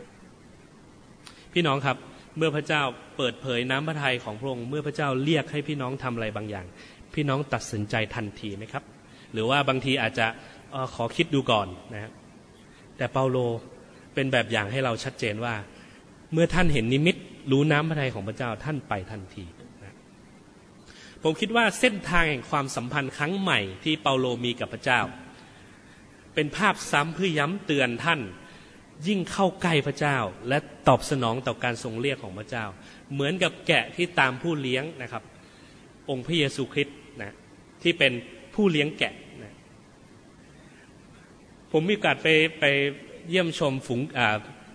พี่น้องครับเมื่อพระเจ้าเปิดเผยน้ำพระทัยของพระองค์เมื่อพระเจ้าเรียกให้พี่น้องทำอะไรบางอย่างพี่น้องตัดสินใจทันทีไหมครับหรือว่าบางทีอาจจะเอ่อขอคิดดูก่อนนะครับแต่เปาโลเป็นแบบอย่างให้เราชัดเจนว่าเมื่อท่านเห็นนิมิตรู้น้ำพระทัยของพระเจ้าท่านไปทันทีนะผมคิดว่าเส้นทางแห่งความสัมพันธ์ครั้งใหม่ที่เปาโลมีกับพระเจ้าเป็นภาพซ้ำเพื่อย้ำเตือนท่านยิ่งเข้าใกล้พระเจ้าและตอบสนองต่อการทรงเรียกของพระเจ้าเหมือนกับแกะที่ตามผู้เลี้ยงนะครับองค์พระเยซูคริสต์นะที่เป็นผู้เลี้ยงแกะนะผมมีโอกาสไปไปเยี่ยมชมฝูง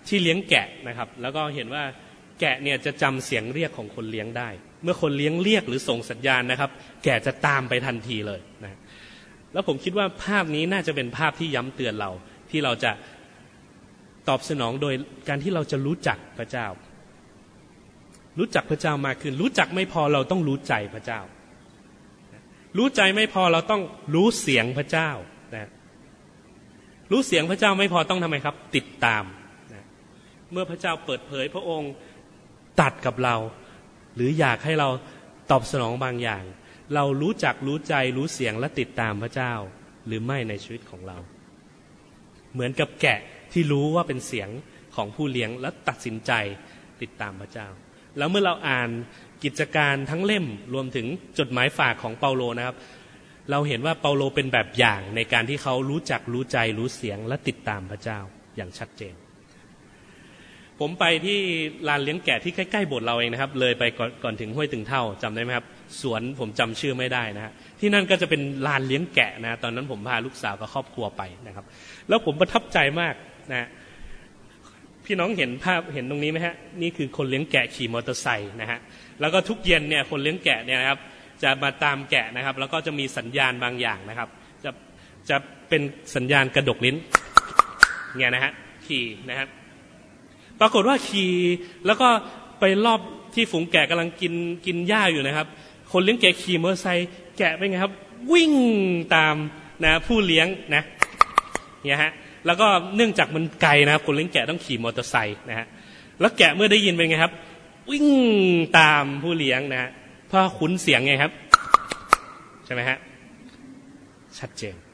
ที่เลี้ยงแกะนะครับแล้วก็เห็นว่าแกะเนี่ยจะจำเสียงเรียกของคนเลี้ยงได้เมื่อคนเลี้ยงเรียกหรือส่งสัญญาณนะครับแกะจะตามไปทันทีเลยนะแล้วผมคิดว่าภาพนี้น่าจะเป็นภาพที่ย้ำเตือนเราที่เราจะตอบสนองโดยการที่เราจะรู้จักพระเจ้ารู้จักพระเจ้ามากขึ้นรู้จักไม่พอเราต้องรู้ใจพระเจ้ารู้ใจไม่พอเราต้องรู้เสียงพระเจ้านะรู้เสียงพระเจ้าไม่พอต้องทำไมครับติดตามนะเมื่อพระเจ้าเปิดเผยพระองค์ตัดกับเราหรืออยากให้เราตอบสนองบางอย่างเรารู้จักรู้ใจรู้เสียงและติดตามพระเจ้าหรือไม่ในชีวิตของเราเหมือนกับแกะที่รู้ว่าเป็นเสียงของผู้เลี้ยงและตัดสินใจติดตามพระเจ้าแล้วเมื่อเราอ่านกิจการทั้งเล่มรวมถึงจดหมายฝากของเปาโลนะครับเราเห็นว่าเปาโลเป็นแบบอย่างในการที่เขารู้จักรู้ใจรู้เสียงและติดตามพระเจ้าอย่างชัดเจนผมไปที่ลานเลี้ยงแกะที่ใกล้ๆโบสถ์เราเองนะครับเลยไปก่อนก่อนถึงห้วยตึงเท่าจำได้ไหมครับสวนผมจำชื่อไม่ได้นะฮะที่นั่นก็จะเป็นลานเลี้ยงแกะนะตอนนั้นผมพาลูกสาวกับครอบครัวไปนะครับแล้วผมประทับใจมากนะพี่น้องเห็นภาพเห็นตรงนี้ไหมฮะนี่คือคนเลี้ยงแกะขี่มอเตอร์ไซค์นะฮะแล้วก็ทุกเย็นเนี่ยคนเลี้ยงแกะเนี่ยนะครับจะมาตามแกะนะครับแล้วก็จะมีสัญญาณบางอย่างนะครับจะจะเป็นสัญญาณกระดกลิ้นเนี่ยนะฮะขี่นะครับปรากฏว่าขี่แล้วก็ไปรอบที่ฝูงแกะกำลังกินกินหญ้าอยู่นะครับคนเลี้ยงแกะขี่มอเตอร์ไซค์แกะเป็นไงครับวิ่งตามนะผู้เลี้ยงนะเนี่ยฮะแล้วก็เนื่องจากมันไกลนะครับคนเลี้ยงแกะต้องขี่มอเตอร์ไซค์นะฮะแล้วแกะเมื่อได้ยินเป็นไงครับวิ่งตามผู้เลี้ยงนะฮะเพราะคุ้นเสียงไงครับใช่ไหมฮะชัดเจน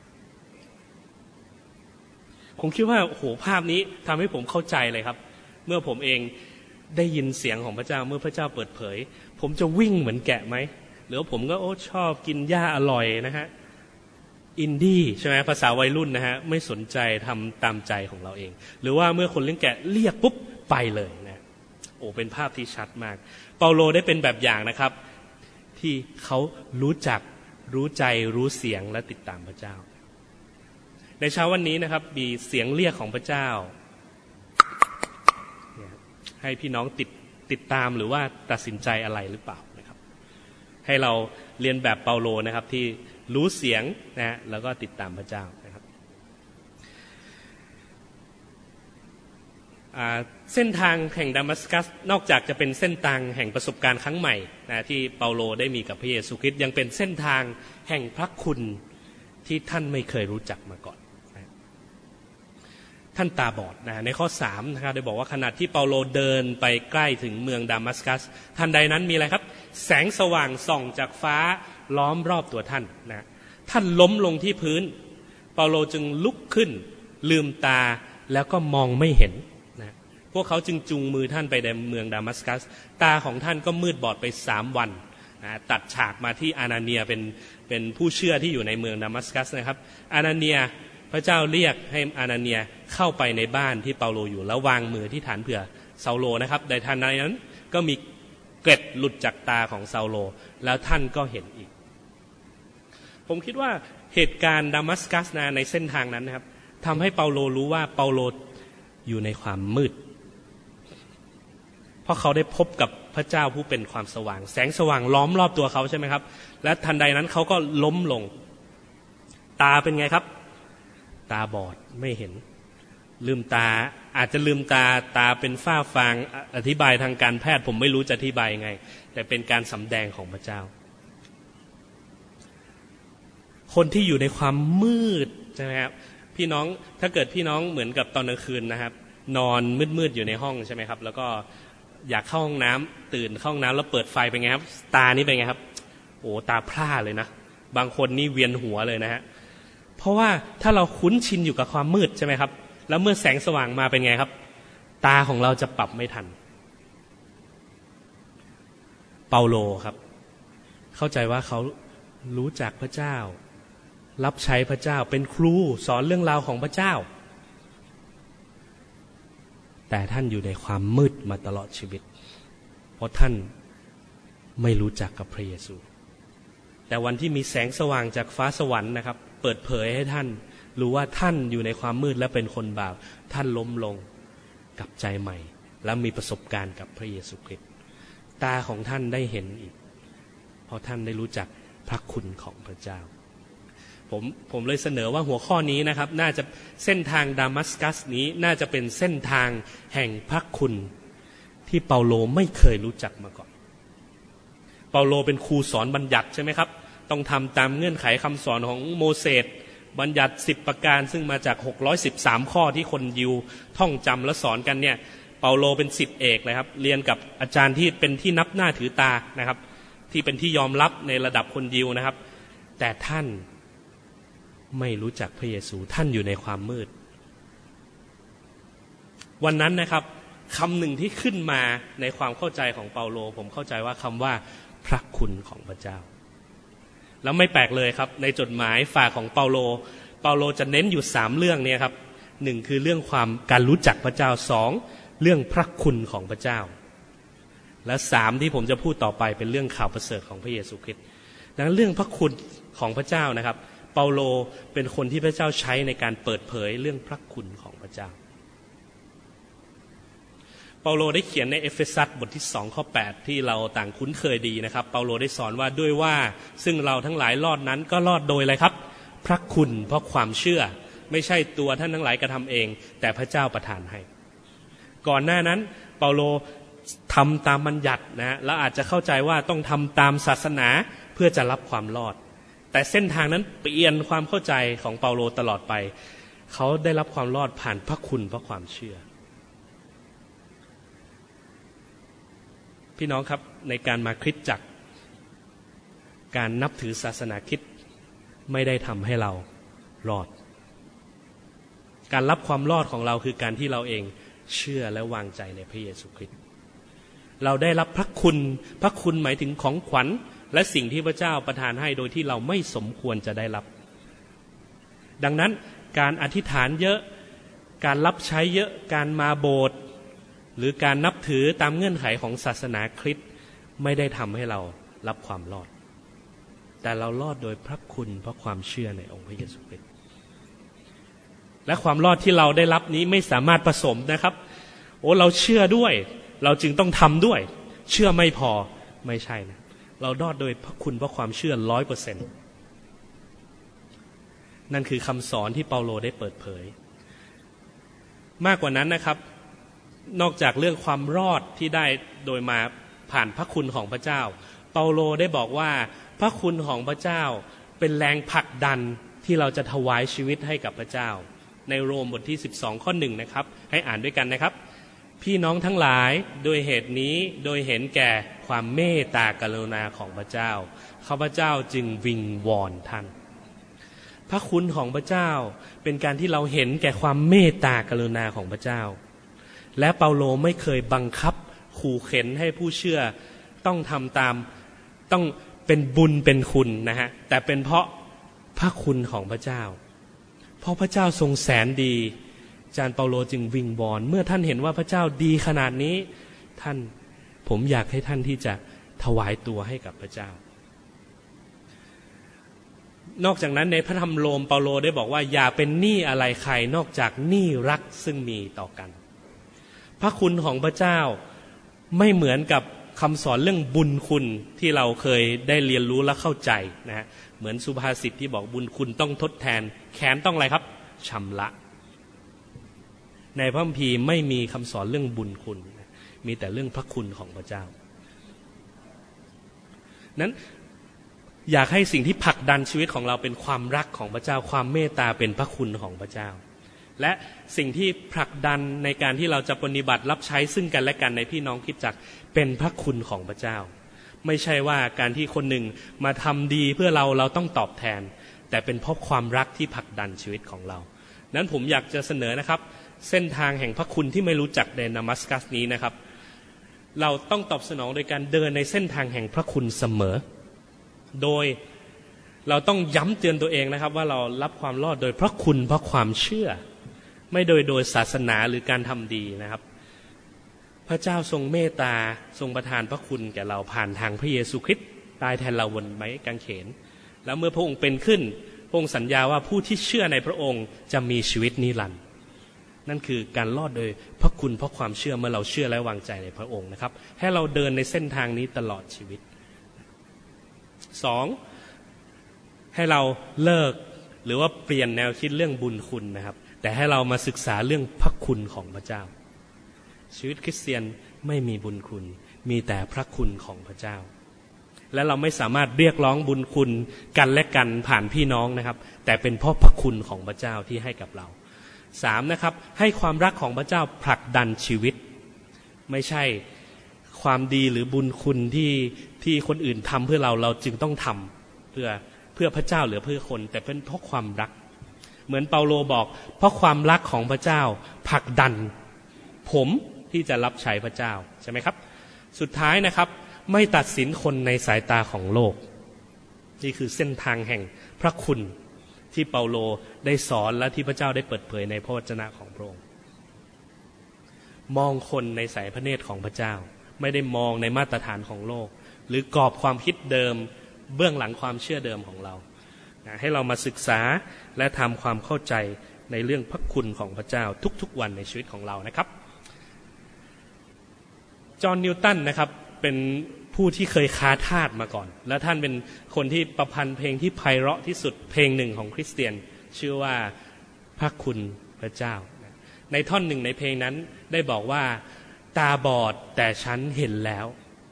ผมคิดว่าโอ้โหภาพนี้ทำให้ผมเข้าใจเลยครับเมื่อผมเองได้ยินเสียงของพระเจ้าเมื่อพระเจ้าเปิดเผยผมจะวิ่งเหมือนแกะไหมหรือผมก็โอ้ชอบกินหญ้าอร่อยนะฮะอินดี้ใช่ไหมภาษาวัยรุ่นนะฮะไม่สนใจทำตามใจของเราเองหรือว่าเมื่อคนเลี้ยงแกะเรียกปุ๊บไปเลยนะโอ้เป็นภาพที่ชัดมากเปาโลได้เป็นแบบอย่างนะครับที่เขารู้จักรู้ใจรู้เสียงและติดตามพระเจ้าในเช้าวันนี้นะครับมีเสียงเรียกของพระเจ้าให้พี่น้องติดติดตามหรือว่าตัดสินใจอะไรหรือเปล่านะครับให้เราเรียนแบบเปาโลนะครับที่รู้เสียงนะแล้วก็ติดตามพระเจ้านะครับเส้นทางแห่งดามัสกัสนอกจากจะเป็นเส้นทางแห่งประสบการณ์ครั้งใหม่นะที่เปาโลได้มีกับพระเยซูคริสต์ยังเป็นเส้นทางแห่งพระคุณที่ท่านไม่เคยรู้จักมาก่อนท่านตาบอดนะในข้อสามนะครับได้บอกว่าขณะที่เปาโลเดินไปใกล้ถึงเมืองดามัสกัสทันใดนั้นมีอะไรครับแสงสว่างส่องจากฟ้าล้อมรอบตัวท่านนะท่านล้มลงที่พื้นเปาโลจึงลุกขึ้นลืมตาแล้วก็มองไม่เห็นนะพวกเขาจึงจูงมือท่านไปในเมืองดามัสกัสตาของท่านก็มืดบอดไปสามวันนะตัดฉากมาที่อานาเนียเป็นเป็นผู้เชื่อที่อยู่ในเมืองดามัสกัสนะครับอานาเนียพระเจ้าเรียกให้อานาเนียเข้าไปในบ้านที่เปาโลอยู่แล้ววางมือที่ฐานเผื่อเซาโลนะครับในทันใดนั้นก็มีเกล็ดหลุดจากตาของเซาโลแล้วท่านก็เห็นอีกผมคิดว่าเหตุการณ์ดามัสกัสนะในเส้นทางนั้นนะครับทำให้เปาโลรู้ว่าเปาโลอยู่ในความมืดเพราะเขาได้พบกับพระเจ้าผู้เป็นความสว่างแสงสว่างล้อมรอบตัวเขาใช่ไหมครับและทันใดนั้นเขาก็ล้มลงตาเป็นไงครับตาบอดไม่เห็นลืมตาอาจจะลืมตาตาเป็นฝ้าฟางอธิบายทางการแพทย์ผมไม่รู้จะอธิบายยังไงแต่เป็นการสำแดงของพระเจ้าคนที่อยู่ในความมืดใช่ไหมครับพี่น้องถ้าเกิดพี่น้องเหมือนกับตอนกลางคืนนะครับนอนมืดๆอยู่ในห้องใช่ไหมครับแล้วก็อยากเข้าห้องน้ำตื่นเข้าห้องน้ำแล้วเปิดไฟเป็นไงครับตานี่เป็นไงครับโอ้ตาพร่าเลยนะบางคนนี่เวียนหัวเลยนะฮะเพราะว่าถ้าเราคุ้นชินอยู่กับความมืดใช่ไหมครับแล้วเมื่อแสงสว่างมาเป็นไงครับตาของเราจะปรับไม่ทันเปาโลครับเข้าใจว่าเขารู้จักพระเจ้ารับใช้พระเจ้าเป็นครูสอนเรื่องราวของพระเจ้าแต่ท่านอยู่ในความมืดมาตลอดชีวิตเพราะท่านไม่รู้จักกับพระเยซูแต่วันที่มีแสงสว่างจากฟ้าสวรรค์นะครับเปิดเผยให้ท่านรู้ว่าท่านอยู่ในความมืดและเป็นคนบาปท่านล้มลงกลับใจใหม่และมีประสบการณ์กับพระเยซูคริสต์ตาของท่านได้เห็นอีกเพราะท่านได้รู้จักพระคุณของพระเจ้าผมผมเลยเสนอว่าหัวข้อนี้นะครับน่าจะเส้นทางดามัสกัสนี้น่าจะเป็นเส้นทางแห่งพระคุณที่เปาโลไม่เคยรู้จักมาก่อนเปาโลเป็นครูสอนบัญญัติใช่ไหมครับต้องทำตามเงื่อนไขคำสอนของโมเสสบัญญัติสิบประการซึ่งมาจากหกร้อยสิบสามข้อที่คนยิวท่องจำและสอนกันเนี่ยเปาโลเป็นศิษย์เอกเลยครับเรียนกับอาจารย์ที่เป็นที่นับหน้าถือตานะครับที่เป็นที่ยอมรับในระดับคนยิวนะครับแต่ท่านไม่รู้จักพระเยซูท่านอยู่ในความมืดวันนั้นนะครับคำหนึ่งที่ขึ้นมาในความเข้าใจของเปาโลผมเข้าใจว่าคำว่าพระคุณของพระเจ้าแล้วไม่แปลกเลยครับในจดหมายฝากของเปาโลเปาโลจะเน้นอยู่สามเรื่องเนี่ยครับหนึ่งคือเรื่องความการรู้จักพระเจ้าสองเรื่องพระคุณของพระเจ้าและสามที่ผมจะพูดต่อไปเป็นเรื่องข่าวประเสริฐของพระเยซูคริสต์ดังนั้นเรื่องพระคุณของพระเจ้านะครับเปาโลเป็นคนที่พระเจ้าใช้ในการเปิดเผยเรื่องพระคุณของพระเจ้าเปาโลได้เขียนในเอเฟซัสบทที่สองข้อแปดที่เราต่างคุ้นเคยดีนะครับเปาโลได้สอนว่าด้วยว่าซึ่งเราทั้งหลายรอดนั้นก็รอดโดยอะไรครับพระคุณเพราะความเชื่อไม่ใช่ตัวท่านทั้งหลายกระทำเองแต่พระเจ้าประทานให้ก่อนหน้านั้นเปาโลทำตามบัญญัตินะแล้วอาจจะเข้าใจว่าต้องทำตามศาสนาเพื่อจะรับความรอดแต่เส้นทางนั้นเปลี่ยนความเข้าใจของเปาโลตลอดไปเขาได้รับความรอดผ่านพระคุณเพราะความเชื่อพี่น้องครับในการมาคริสตจักรการนับถือศาสนาคริสต์ไม่ได้ทำให้เรารอดการรับความรอดของเราคือการที่เราเองเชื่อและวางใจในพระเยซูคริสต์เราได้รับพระคุณพระคุณหมายถึงของขวัญและสิ่งที่พระเจ้าประทานให้โดยที่เราไม่สมควรจะได้รับดังนั้นการอธิษฐานเยอะการรับใช้เยอะการมาโบสถ์หรือการนับถือตามเงื่อนไขของศาสนาคริสต์ไม่ได้ทำให้เรารับความรอดแต่เรารอดโดยพระคุณเพราะความเชื่อในองค์พระเยซูคริสต์และความรอดที่เราได้รับนี้ไม่สามารถผสมนะครับโอ้เราเชื่อด้วยเราจึงต้องทำด้วยเชื่อไม่พอไม่ใช่นะเรารอดโดยพระคุณเพราะความเชื่อร้อยเปอร์เซ็นต์นั่นคือคำสอนที่เปาโลได้เปิดเผยมากกว่านั้นนะครับนอกจากเรื่องความรอดที่ได้โดยมาผ่านพระคุณของพระเจ้าเปาโลได้บอกว่าพระคุณของพระเจ้าเป็นแรงผลักดันที่เราจะถวายชีวิตให้กับพระเจ้าในโรมบทที่สิบสองข้อหนึ่งนะครับให้อ่านด้วยกันนะครับพี่น้องทั้งหลายโดยเหตุนี้โดยเห็นแก่ความเมตตากรุณาของพระเจ้าข้าพเจ้าจึงวิงวอนท่านพระคุณของพระเจ้าเป็นการที่เราเห็นแก่ความเมตตากรุณาของพระเจ้าและเปาโลไม่เคยบังคับขู่เข็นให้ผู้เชื่อต้องทำตามต้องเป็นบุญเป็นคุณนะฮะแต่เป็นเพราะพระคุณของพระเจ้าเพราะพระเจ้าทรงแสนดีอาจารย์เปาโลจึงวิงวอนเมื่อท่านเห็นว่าพระเจ้าดีขนาดนี้ท่านผมอยากให้ท่านที่จะถวายตัวให้กับพระเจ้านอกจากนั้นในพระธรรมโรมเปาโลได้บอกว่าอย่าเป็นหนี้อะไรใครนอกจากหนี้รักซึ่งมีต่อกันพระคุณของพระเจ้าไม่เหมือนกับคำสอนเรื่องบุญคุณที่เราเคยได้เรียนรู้และเข้าใจนะฮะเหมือนสุภาษิตที่บอกบุญคุณต้องทดแทนแค้นต้องอะไรครับชำระในพระคัมภีร์ไม่มีคำสอนเรื่องบุญคุณมีแต่เรื่องพระคุณของพระเจ้านั้นอยากให้สิ่งที่ผลักดันชีวิตของเราเป็นความรักของพระเจ้าความเมตตาเป็นพระคุณของพระเจ้าและสิ่งที่ผลักดันในการที่เราจะปฏิบัติรับใช้ซึ่งกันและกันในพี่น้องคริสตจักรเป็นพระคุณของพระเจ้าไม่ใช่ว่าการที่คนหนึ่งมาทำดีเพื่อเราเราต้องตอบแทนแต่เป็นเพราะความรักที่ผลักดันชีวิตของเรานั้นผมอยากจะเสนอนะครับเส้นทางแห่งพระคุณที่ไม่รู้จักในดามัสกัสนี้นะครับเราต้องตอบสนองโดยการเดินในเส้นทางแห่งพระคุณเสมอโดยเราต้องย้ำเตือนตัวเองนะครับว่าเรารับความรอดโดยพระคุณเพราะความเชื่อไม่โดยโดยศาสนาหรือการทำดีนะครับพระเจ้าทรงเมตตาทรงประทานพระคุณแก่เราผ่านทางพระเยซูคริสต์ตายแทนเราบนไม้กางเขนแล้วเมื่อพระองค์เป็นขึ้นพระองค์สัญญาว่าผู้ที่เชื่อในพระองค์จะมีชีวิตนิรันดร์นั่นคือการรอดโดยพระคุณเพราะความเชื่อเมื่อเราเชื่อและวางใจในพระองค์นะครับให้เราเดินในเส้นทางนี้ตลอดชีวิตสองให้เราเลิกหรือว่าเปลี่ยนแนวคิดเรื่องบุญคุณนะครับแต่ให้เรามาศึกษาเรื่องพระคุณของพระเจ้าชีวิตคริสเตียนไม่มีบุญคุณมีแต่พระคุณของพระเจ้าและเราไม่สามารถเรียกร้องบุญคุณกันและกันผ่านพี่น้องนะครับแต่เป็นเพราะพระคุณของพระเจ้าที่ให้กับเราสามนะครับให้ความรักของพระเจ้าผลักดันชีวิตไม่ใช่ความดีหรือบุญคุณที่ที่คนอื่นทำเพื่อเราเราจึงต้องทำเพื่อเพื่อพระเจ้าหรือเพื่อคนแต่เป็นเพราะความรักเหมือนเปาโลบอกเพราะความรักของพระเจ้าผลักดันผมที่จะรับใช้พระเจ้าใช่ไหมครับสุดท้ายนะครับไม่ตัดสินคนในสายตาของโลกนี่คือเส้นทางแห่งพระคุณที่เปาโลได้สอนและที่พระเจ้าได้เปิดเผยในพระวจนะของพระองค์มองคนในสายพระเนตรของพระเจ้าไม่ได้มองในมาตรฐานของโลกหรือกรอบความคิดเดิมเบื้องหลังความเชื่อเดิมของเราให้เรามาศึกษาและทำความเข้าใจในเรื่องพระคุณของพระเจ้าทุกๆวันในชีวิตของเรานะครับจอห์นนิวตันนะครับเป็นผู้ที่เคยค้าทาสมาก่อนและท่านเป็นคนที่ประพันธ์เพลงที่ไพเราะที่สุดเพลงหนึ่งของคริสเตียนชื่อว่าพระคุณพระเจ้าในท่อนหนึ่งในเพลงนั้นได้บอกว่าตาบอดแต่ฉันเห็นแล้ว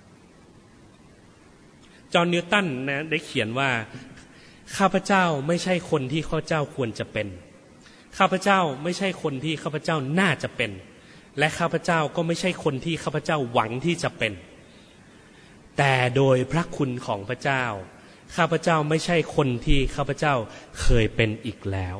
จอห์นนิวตันนะได้เขียนว่าข้าพเจ้าไม่ใช่คนที่ข้าพเจ้าควรจะเป็นข้าพเจ้าไม่ใช่คนที่ข้าพเจ้าน่าจะเป็นและข้าพเจ้าก็ไม่ใช่คนที่ข้าพเจ้าหวังที่จะเป็นแต่โดยพระคุณของพระเจ้าข้าพเจ้าไม่ใช่คนที่ข้าพเจ้าเคยเป็นอีกแล้ว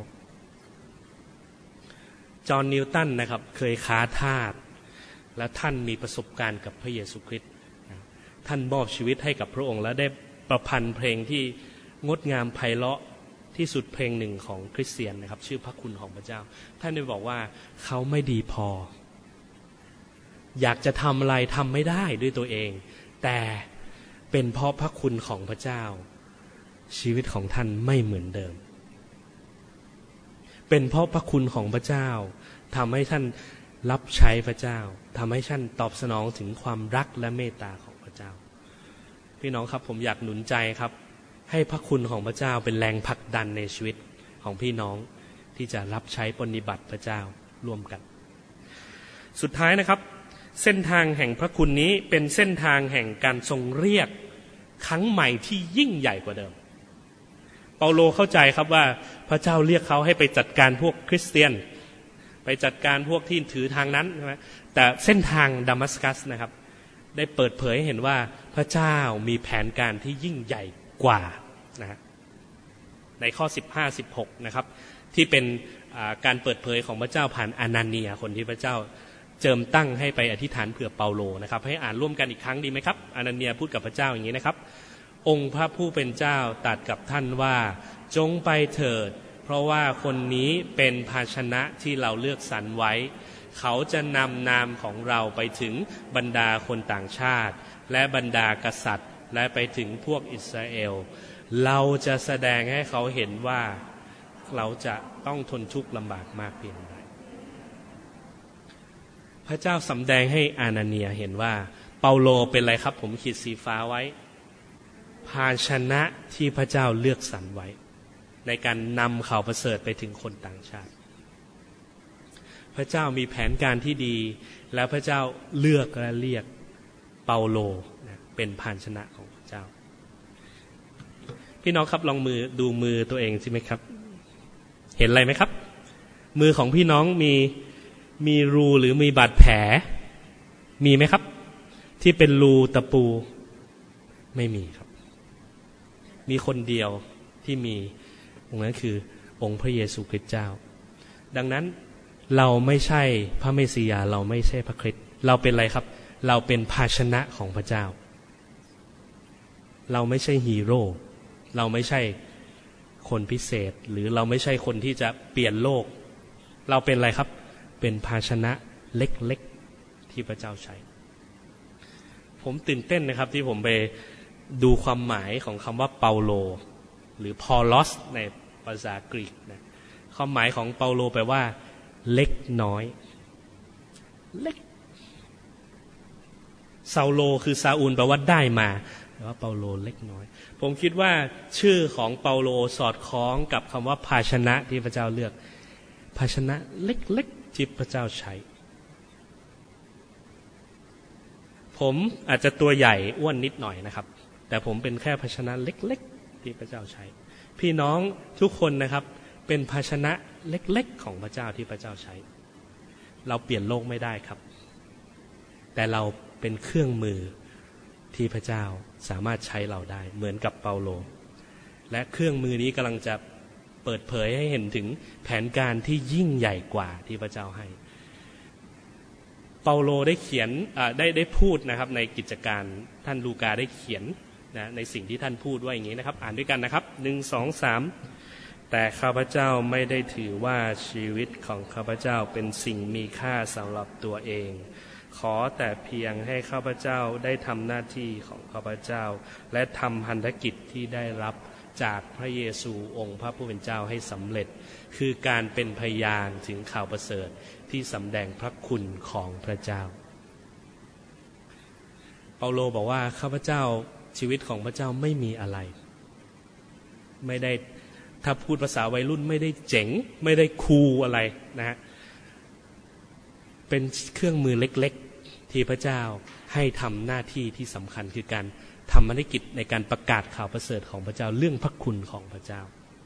จอห์นนิวตันนะครับเคยค้าทาสและท่านมีประสบการณ์กับพระเยซูคริสต์ท่านมอบชีวิตให้กับพระองค์และได้ประพันธ์เพลงที่งดงามไพเราะที่สุดเพลงหนึ่งของคริสเตียนนะครับชื่อพระคุณของพระเจ้าท่านได้บอกว่าเขาไม่ดีพออยากจะทำอะไรทำไม่ได้ด้วยตัวเองแต่เป็นเพราะพระคุณของพระเจ้าชีวิตของท่านไม่เหมือนเดิมเป็นเพราะพระคุณของพระเจ้าทำให้ท่านรับใช้พระเจ้าทำให้ท่านตอบสนองถึงความรักและเมตตาของพระเจ้าพี่น้องครับผมอยากหนุนใจครับให้พระคุณของพระเจ้าเป็นแรงผลักดันในชีวิตของพี่น้องที่จะรับใช้ปฏิบัติพระเจ้าร่วมกันสุดท้ายนะครับเส้นทางแห่งพระคุณนี้เป็นเส้นทางแห่งการทรงเรียกครั้งใหม่ที่ยิ่งใหญ่กว่าเดิมเปาโลเข้าใจครับว่าพระเจ้าเรียกเขาให้ไปจัดการพวกคริสเตียนไปจัดการพวกที่ถือทางนั้นใช่ไหมแต่เส้นทางดามัสกัสนะครับได้เปิดเผยให้เห็นว่าพระเจ้ามีแผนการที่ยิ่งใหญ่กว่านะในข้อสิบห้า สิบหกนะครับที่เป็นการเปิดเผยของพระเจ้าผ่านอานาเนียคนที่พระเจ้าเจิมตั้งให้ไปอธิษฐานเผื่อเปาโลนะครับให้อ่านร่วมกันอีกครั้งดีไหมครับอานาเนียพูดกับพระเจ้าอย่างนี้นะครับองค์พระผู้เป็นเจ้าตรัสกับท่านว่าจงไปเถิดเพราะว่าคนนี้เป็นภาชนะที่เราเลือกสรรไว้เขาจะนำนามของเราไปถึงบรรดาคนต่างชาติและบรรดากษัตริย์และไปถึงพวกอิสราเอลเราจะแสดงให้เขาเห็นว่าเราจะต้องทนทุกข์ลำบากมากเพียงใดพระเจ้าสำแดงให้อานาเนียเห็นว่าเปาโลเป็นอะไรครับผมขีดสีฟ้าไว้ภาชนะที่พระเจ้าเลือกสรรไว้ในการนำข่าวประเสริฐไปถึงคนต่างชาติพระเจ้ามีแผนการที่ดีแล้วพระเจ้าเลือกและเรียกเปาโลเป็นภาชนะของพระเจ้าพี่น้องครับลองมือดูมือตัวเองใช่ไหมครับเห็นอะไรไหมครับมือของพี่น้องมีมีรูหรือมีบาดแผลมีไหมครับที่เป็นรูตะปูไม่มีครับมีคนเดียวที่มีองค์นั้นคือองค์พระเยซูคริสต์เจ้าดังนั้นเราไม่ใช่พระเมสสิยาเราไม่ใช่พระคริสต์เราเป็นอะไรครับเราเป็นภาชนะของพระเจ้าเราไม่ใช่ฮีโร่เราไม่ใช่คนพิเศษหรือเราไม่ใช่คนที่จะเปลี่ยนโลกเราเป็นอะไรครับเป็นภาชนะเล็กๆที่พระเจ้าใช้ผมตื่นเต้นนะครับที่ผมไปดูความหมายของคำว่าเปาโลหรือพอลอสในภาษากรีกนะความหมายของเปาโลแปลว่าเล็กน้อยเล็กซาโลคือซาอูลแปลว่าได้มาแต่ว่าเปาโลเล็กน้อยผมคิดว่าชื่อของเปาโลสอดคล้องกับคำว่าภาชนะที่พระเจ้าเลือกภาชนะเล็กๆที่พระเจ้าใช้ผมอาจจะตัวใหญ่อ้วนนิดหน่อยนะครับแต่ผมเป็นแค่ภาชนะเล็กๆที่พระเจ้าใช้พี่น้องทุกคนนะครับเป็นภาชนะเล็กๆของพระเจ้าที่พระเจ้าใช้เราเปลี่ยนโลกไม่ได้ครับแต่เราเป็นเครื่องมือที่พระเจ้าสามารถใช้เราได้เหมือนกับเปาโลและเครื่องมือนี้กำลังจะเปิดเผยให้เห็นถึงแผนการที่ยิ่งใหญ่กว่าที่พระเจ้าให้เปาโลได้เขียนได้ได้พูดนะครับในกิจการท่านลูกาได้เขียนนะในสิ่งที่ท่านพูดว่าอย่างนี้นะครับอ่านด้วยกันนะครับหนึ่งสองสามแต่ข้าพเจ้าไม่ได้ถือว่าชีวิตของข้าพเจ้าเป็นสิ่งมีค่าสำหรับตัวเองขอแต่เพียงให้ข้าพเจ้าได้ทำหน้าที่ของข้าพเจ้าและทำพันธกิจที่ได้รับจากพระเยซูองค์พระผู้เป็นเจ้าให้สำเร็จคือการเป็นพยานถึงข่าวประเสริฐที่สำแดงพระคุณของพระเจ้าเปาโลบอกว่าข้าพเจ้าชีวิตของพระเจ้าไม่มีอะไรไม่ได้ถ้าพูดภาษาวัยรุ่นไม่ได้เจ๋งไม่ได้คูลอะไรนะฮะเป็นเครื่องมือเล็กๆที่พระเจ้าให้ทำหน้าที่ที่สำคัญคือการทำภารกิจในการประกาศข่าวประเสริฐของพระเจ้าเรื่องพระคุณของพระเจ้า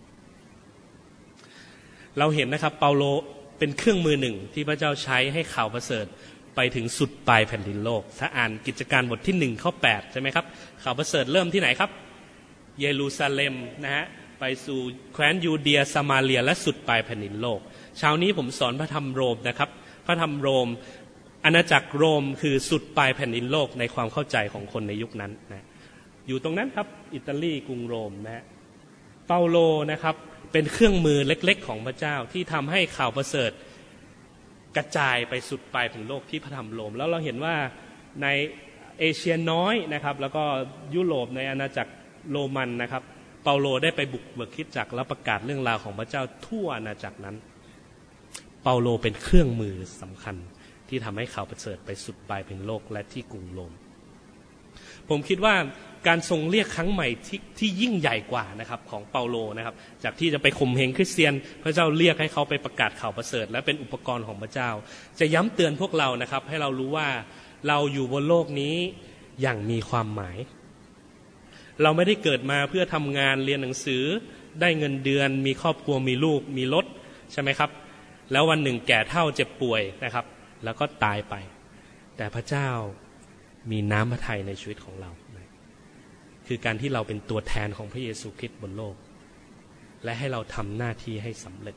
เราเห็นนะครับเปาโลเป็นเครื่องมือหนึ่งที่พระเจ้าใช้ให้ข่าวประเสริฐไปถึงสุดปลายแผ่นดินโลกถ้าอ่านกิจการบทที่หนึ่งข้อแปดใช่ไหมครับข่าวประเสริฐเริ่มที่ไหนครับเยรูซาเล็มนะฮะไปสู่แคว้นยูเดียซามาเรียและสุดปลายแผ่นดินโลกเช้านี้ผมสอนพระธรรมโรมนะครับพระธรรมโรมอาณาจักรโรมคือสุดปลายแผ่นดินโลกในความเข้าใจของคนในยุคนั้นนะอยู่ตรงนั้นครับอิตาลีกรุงโรมนะฮะเปาโลนะครับเป็นเครื่องมือเล็กๆของพระเจ้าที่ทำให้ข่าวประเสริฐกระจายไปสุดปลายแผ่นโลกที่พระธรรมโรมแล้วเราเห็นว่าในเอเชียน้อยนะครับแล้วก็ยุโรปในอาณาจักรโรมันนะครับเปาโลได้ไปบุกเบิกคริสตจักรและประกาศเรื่องราวของพระเจ้าทั่วอาณาจักรนั้นเปาโลเป็นเครื่องมือสำคัญที่ทำให้ข่าวประเสริฐไปสุดปลายแผ่นโลกและที่กรุงโรมผมคิดว่าการทรงเรียกครั้งใหม่ที่ที่ยิ่งใหญ่กว่านะครับของเปาโลนะครับจากที่จะไปข่มเหงคริสเตียนพระเจ้าเรียกให้เขาไปประกาศข่าวประเสริฐและเป็นอุปกรณ์ของพระเจ้าจะย้ำเตือนพวกเรานะครับให้เรารู้ว่าเราอยู่บนโลกนี้อย่างมีความหมายเราไม่ได้เกิดมาเพื่อทำงานเรียนหนังสือได้เงินเดือนมีครอบครัวมีลูกมีรถใช่ไหมครับแล้ววันหนึ่งแก่เฒ่าเจ็บป่วยนะครับแล้วก็ตายไปแต่พระเจ้ามีน้ำพระทัยในชีวิตของเราคือการที่เราเป็นตัวแทนของพระเยซูคริสต์บนโลกและให้เราทำหน้าที่ให้สำเร็จ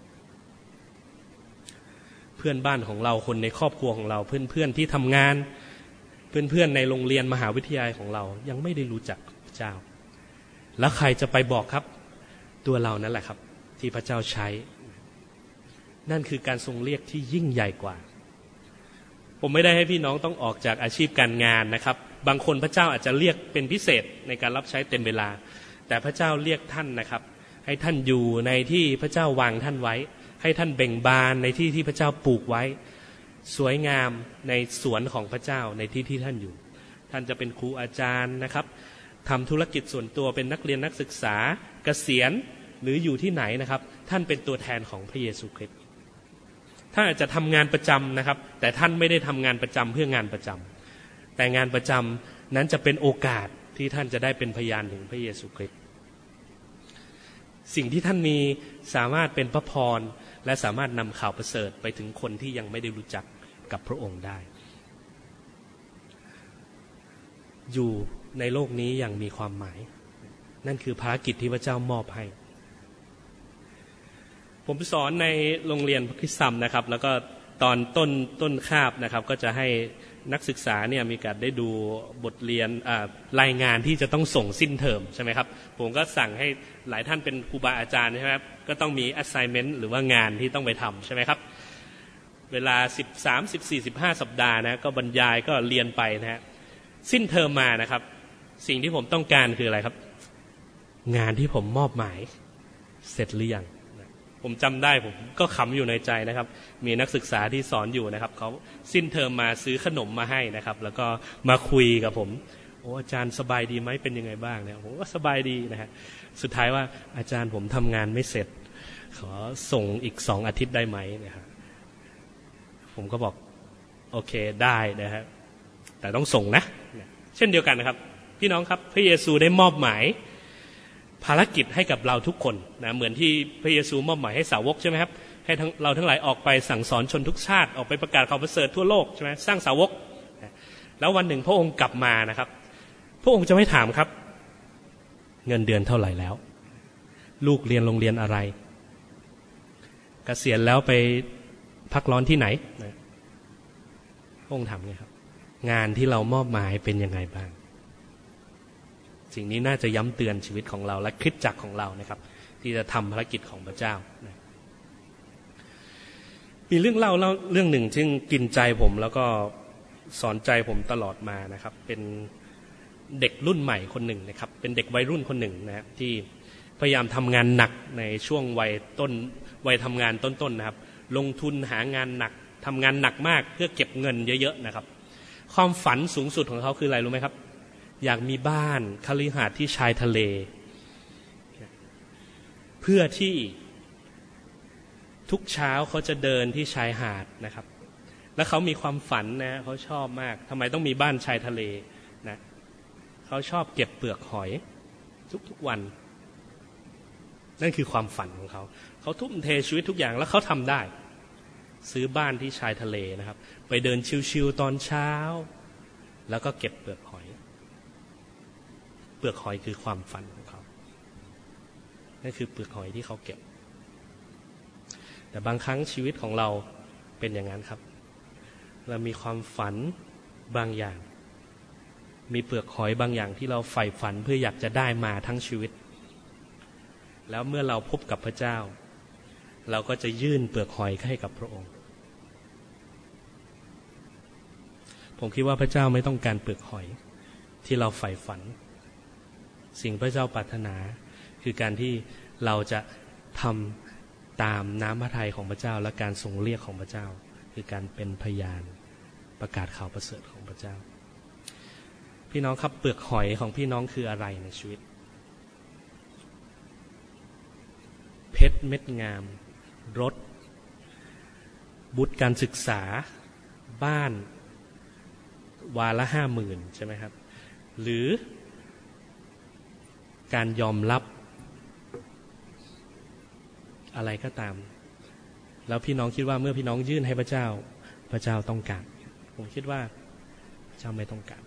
เพื่อนบ้านของเราคนในครอบครัวของเราเพื่อนๆที่ทำงานเพื่อนๆในโรงเรียนมหาวิทยาลัยของเรายังไม่ได้รู้จักพระเจ้าแล้วใครจะไปบอกครับตัวเรานั่นแหละครับที่พระเจ้าใช้นั่นคือการทรงเรียกที่ยิ่งใหญ่กว่าผมไม่ได้ให้พี่น้องต้องออกจากอาชีพการงานนะครับบางคนพระเจ้าอาจจะเรียกเป็นพิเศษในการรับใช้เต็มเวลาแต่พระเจ้าเรียกท่านนะครับให้ท่านอยู่ในที่พระเจ้าวางท่านไว้ให้ท่านเบ่งบานในที่ที่พระเจ้าปลูกไว้สวยงามในสวนของพระเจ้าในที่ที่ท่านอยู่ท่านจะเป็นครูอาจารย์นะครับทำธุรกิจส่วนตัวเป็นนักเรียนนักศึกษาเกษียณหรืออยู่ที่ไหนนะครับท่านเป็นตัวแทนของพระเยซูคริสต์ท่านอาจจะทำงานประจำนะครับแต่ท่านไม่ได้ทำงานประจำเพื่องานประจำแต่งานประจำนั้นจะเป็นโอกาสที่ท่านจะได้เป็นพยานถึงพระเยซูคริสต์สิ่งที่ท่านมีสามารถเป็นพระพรและสามารถนำข่าวประเสริฐไปถึงคนที่ยังไม่ได้รู้จักกับพระองค์ได้อยู่ในโลกนี้อย่างมีความหมายนั่นคือภารกิจที่พระเจ้ามอบให้ผมสอนในโรงเรียนคริสตธรรมนะครับแล้วก็ตอนต้นต้นคาบนะครับก็จะให้นักศึกษาเนี่ยมีการได้ดูบทเรียนรายงานที่จะต้องส่งสิ้นเทอมใช่ไหมครับผมก็สั่งให้หลายท่านเป็นครูบาอาจารย์ใช่ไหมครับก็ต้องมี assignment หรือว่างานที่ต้องไปทำใช่ไหมครับเวลาสิบสาม สิบสี่ สิบห้าสัปดาห์นะก็บรรยายก็เรียนไปนะฮะสิ้นเทอมมานะครับสิ่งที่ผมต้องการคืออะไรครับงานที่ผมมอบหมายเสร็จหรือยังผมจำได้ผมก็ขำอยู่ในใจนะครับมีนักศึกษาที่สอนอยู่นะครับเขาสิ้นเทอมมาซื้อขนมมาให้นะครับแล้วก็มาคุยกับผมโอ้อาจารย์สบายดีไหมเป็นยังไงบ้างเนี่ยผมก็สบายดีนะฮะสุดท้ายว่าอาจารย์ผมทำงานไม่เสร็จขอส่งอีกสองอาทิตย์ได้ไหมนะครับผมก็บอกโอเคได้นะฮะแต่ต้องส่งนะเช่นเดียวกันนะครับพี่น้องครับพระเยซูได้มอบหมายภารกิจให้กับเราทุกคนนะเหมือนที่พระเยซูมอบหมายให้สาวกใช่ไหมครับให้ทั้งเราทั้งหลายออกไปสั่งสอนชนทุกชาติออกไปประกาศข่าวประเสริฐทั่วโลกใช่ไหมสร้างสาวกแล้ววันหนึ่งพระองค์กลับมานะครับพระองค์จะไม่ถามครับเงินเดือนเท่าไหร่แล้วลูกเรียนโรงเรียนอะไรเกษียณแล้วไปพักร้อนที่ไหนพระองค์ถามไงครับงานที่เรามอบหมายเป็นยังไงบ้างสิ่งนี้น่าจะย้ำเตือนชีวิตของเราและคริสตจักรของเรานะครับที่จะทำภารกิจของพระเจ้านะมีเรื่องเล่าเรื่องหนึ่งซึ่งกินใจผมแล้วก็สอนใจผมตลอดมานะครับเป็นเด็กรุ่นใหม่คนหนึ่งนะครับเป็นเด็กวัยรุ่นคนหนึ่งนะครับที่พยายามทำงานหนักในช่วงวัยต้นวัยทำงานต้นๆนะครับลงทุนหางานหนักทำงานหนักมากเพื่อเก็บเงินเยอะๆนะครับความฝันสูงสุดของเขาคืออะไรรู้ไหมครับอยากมีบ้านคฤหาสน์ที่ชายทะเลเพื่อที่ทุกเช้าเขาจะเดินที่ชายหาดนะครับแล้วเขามีความฝันนะเขาชอบมากทำไมต้องมีบ้านชายทะเลนะเขาชอบเก็บเปลือกหอยทุกๆวันนั่นคือความฝันของเขาเขาทุ่มเทชีวิตทุกอย่างแล้วเขาทำได้ซื้อบ้านที่ชายทะเลนะครับไปเดินชิลๆตอนเช้าแล้วก็เก็บเปลือกหอยเปลือกหอยคือความฝันของเขานั่นคือเปลือกหอยที่เขาเก็บแต่บางครั้งชีวิตของเราเป็นอย่างนั้นครับเรามีความฝันบางอย่างมีเปลือกหอยบางอย่างที่เราใฝ่ฝันเพื่ออยากจะได้มาทั้งชีวิตแล้วเมื่อเราพบกับพระเจ้าเราก็จะยื่นเปลือกหอยให้กับพระองค์ผมคิดว่าพระเจ้าไม่ต้องการเปลือกหอยที่เราใฝ่ฝันสิ่งพระเจ้าปรารถนาคือการที่เราจะทำตามน้ำพระทัยของพระเจ้าและการทรงเรียกของพระเจ้าคือการเป็นพยานประกาศข่าวประเสริฐของพระเจ้าพี่น้องครับเปลือกหอยของพี่น้องคืออะไรในชีวิตเพชรเม็ดงามรถบุตรการศึกษาบ้านวาละห้าหมื่นใช่ไหมครับหรือการยอมรับอะไรก็ตามแล้วพี่น้องคิดว่าเมื่อพี่น้องยื่นให้พระเจ้าพระเจ้าต้องการผมคิดว่าพระเจ้าไม่ต้องการ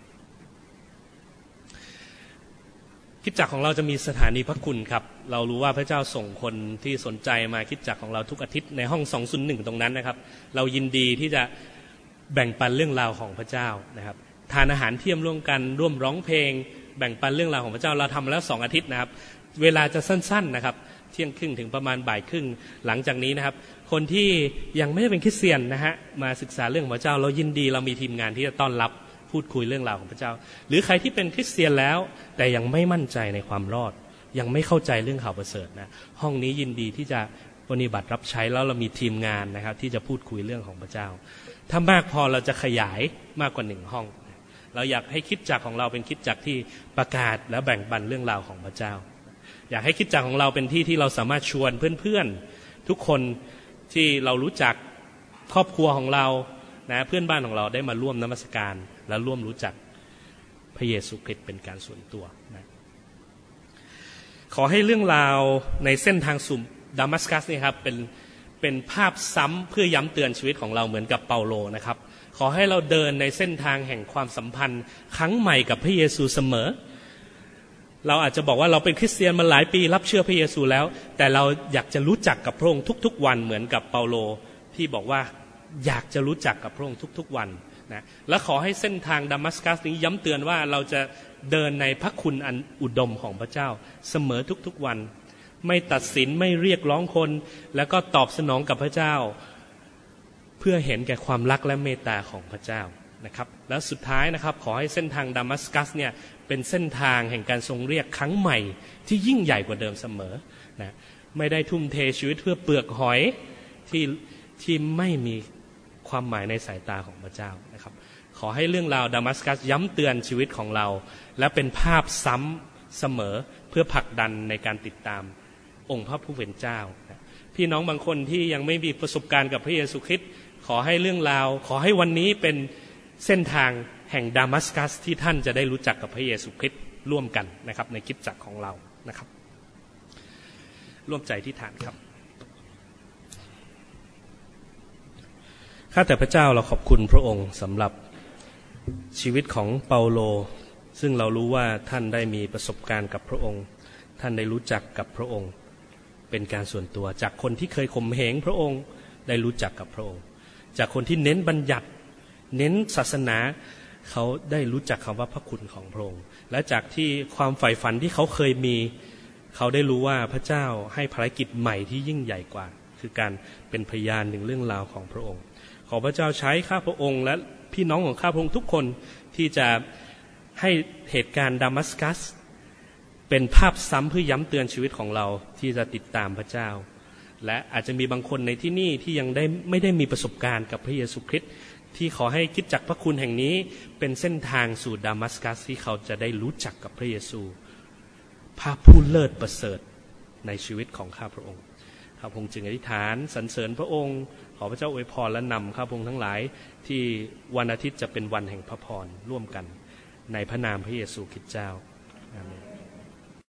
คริสตจักรของเราจะมีสถานีพระคุณครับเรารู้ว่าพระเจ้าส่งคนที่สนใจมาคริสตจักรของเราทุกอาทิตย์ในห้องสองศูนย์หนึ่งตรงนั้นนะครับเรายินดีที่จะแบ่งปันเรื่องราวของพระเจ้านะครับทานอาหารเที่ยมร่วมกันร่วมร้องเพลงแบ่งปันเรื่องราวของพระเจ้าเราทำแล้วสองอาทิตย์นะครับเวลาจะสั้นๆนะครับเที่ยงครึ่งถึงประมาณบ่ายครึ่งหลังจากนี้นะครับคนที่ยังไม่ได้เป็นคริสเตียนนะฮะมาศึกษาเรื่องของพระเจ้าเรายินดีเรามีทีมงานที่จะต้อนรับพูดคุยเรื่องราวของพระเจ้าหรือใครที่เป็นคริสเตียนแล้วแต่ยังไม่มั่นใจในความรอดยังไม่เข้าใจเรื่องข่าวประเสริฐนะห้องนี้ยินดีที่จะปฏิบัติรับใช้แล้วเรามีทีมงานนะครับที่จะพูดคุยเรื่องของพระเจ้าถ้ามากพอเราจะขยายมากกว่าหนึ่งห้องเราอยากให้คริสตจักรของเราเป็นคริสตจักรที่ประกาศและแบ่งปันเรื่องราวของพระเจ้าอยากให้คริสตจักรของเราเป็นที่ที่เราสามารถชวนเพื่อนๆทุกคนที่เรารู้จักครอบครัวของเรานะเพื่อนบ้านของเราได้มาร่วมนมัสการและร่วมรู้จักพระเยซูคริสต์เป็นการส่วนตัวนะขอให้เรื่องราวในเส้นทางสู่ดามัสกัสนี่ครับเป็นเป็นภาพซ้ำเพื่อย้ำเตือนชีวิตของเราเหมือนกับเปาโลนะครับขอให้เราเดินในเส้นทางแห่งความสัมพันธ์ครั้งใหม่กับพระเยซูเสมอเราอาจจะบอกว่าเราเป็นคริสเตียนมาหลายปีรับเชื่อพระเยซูแล้วแต่เราอยากจะรู้จักกับพระองค์ทุกๆวันเหมือนกับเปาโลที่บอกว่าอยากจะรู้จักกับพระองค์ทุกๆวันนะและขอให้เส้นทางดามัสกัสนี้ย้ำเตือนว่าเราจะเดินในพระคุณอันอุดมของพระเจ้าเสมอทุกๆวันไม่ตัดสินไม่เรียกร้องคนแล้วก็ตอบสนองกับพระเจ้าเพื่อเห็นแก่ความรักและเมตตาของพระเจ้านะครับแล้วสุดท้ายนะครับขอให้เส้นทางดามัสกัสเนี่ยเป็นเส้นทางแห่งการทรงเรียกครั้งใหม่ที่ยิ่งใหญ่กว่าเดิมเสมอนะไม่ได้ทุ่มเทชีวิตเพื่อเปลือกหอยที่ที่ไม่มีความหมายในสายตาของพระเจ้านะครับขอให้เรื่องราวดามัสกัสย้ำเตือนชีวิตของเราและเป็นภาพซ้ำเสมอเพื่อผลักดันในการติดตามองค์พระผู้เป็นเจ้าพี่น้องบางคนที่ยังไม่มีประสบการณ์กับพระเยซูคริสต์ขอให้เรื่องราวขอให้วันนี้เป็นเส้นทางแห่งดามัสกัสที่ท่านจะได้รู้จักกับพระเยซูคริสต์ร่วมกันนะครับในคริสตจักรของเรานะครับร่วมใจที่ฐานครับข้าแต่พระเจ้าเราขอบคุณพระองค์สำหรับชีวิตของเปาโลซึ่งเรารู้ว่าท่านได้มีประสบการณ์กับพระองค์ท่านได้รู้จักกับพระองค์เป็นการส่วนตัวจากคนที่เคยข่มเหงพระองค์ได้รู้จักกับพระองค์จากคนที่เน้นบัญญัติเน้นศาสนาเขาได้รู้จักคำว่าพระคุณของพระองค์และจากที่ความใฝ่ฝันที่เขาเคยมีเขาได้รู้ว่าพระเจ้าให้ภารกิจใหม่ที่ยิ่งใหญ่กว่าคือการเป็นพยานหนึ่งเรื่องราวของพระองค์ขอพระเจ้าใช้ข้าพระองค์และพี่น้องของข้าพระองค์ทุกคนที่จะให้เหตุการณ์ดามัสกัสเป็นภาพซ้ำเพื่อย้ำเตือนชีวิตของเราที่จะติดตามพระเจ้าและอาจจะมีบางคนในที่นี่ที่ยังได้ไม่ได้มีประสบการณ์กับพระเยซูคริสต์ที่ขอให้คิดจักพระคุณแห่งนี้เป็นเส้นทางสู่ดามัสกัสที่เขาจะได้รู้จักกับพระเยซูพระผู้เลิศประเสริฐในชีวิตของข้าพระองค์ข้าพระองค์จึงอธิษฐานสรรเสริญพระองค์ขอพระเจ้าอวยพรและนำข้าพระองค์ทั้งหลายที่วันอาทิตย์จะเป็นวันแห่งพระพรร่วมกันในพระนามพระเยซูคริสต์เจ้าอาเมน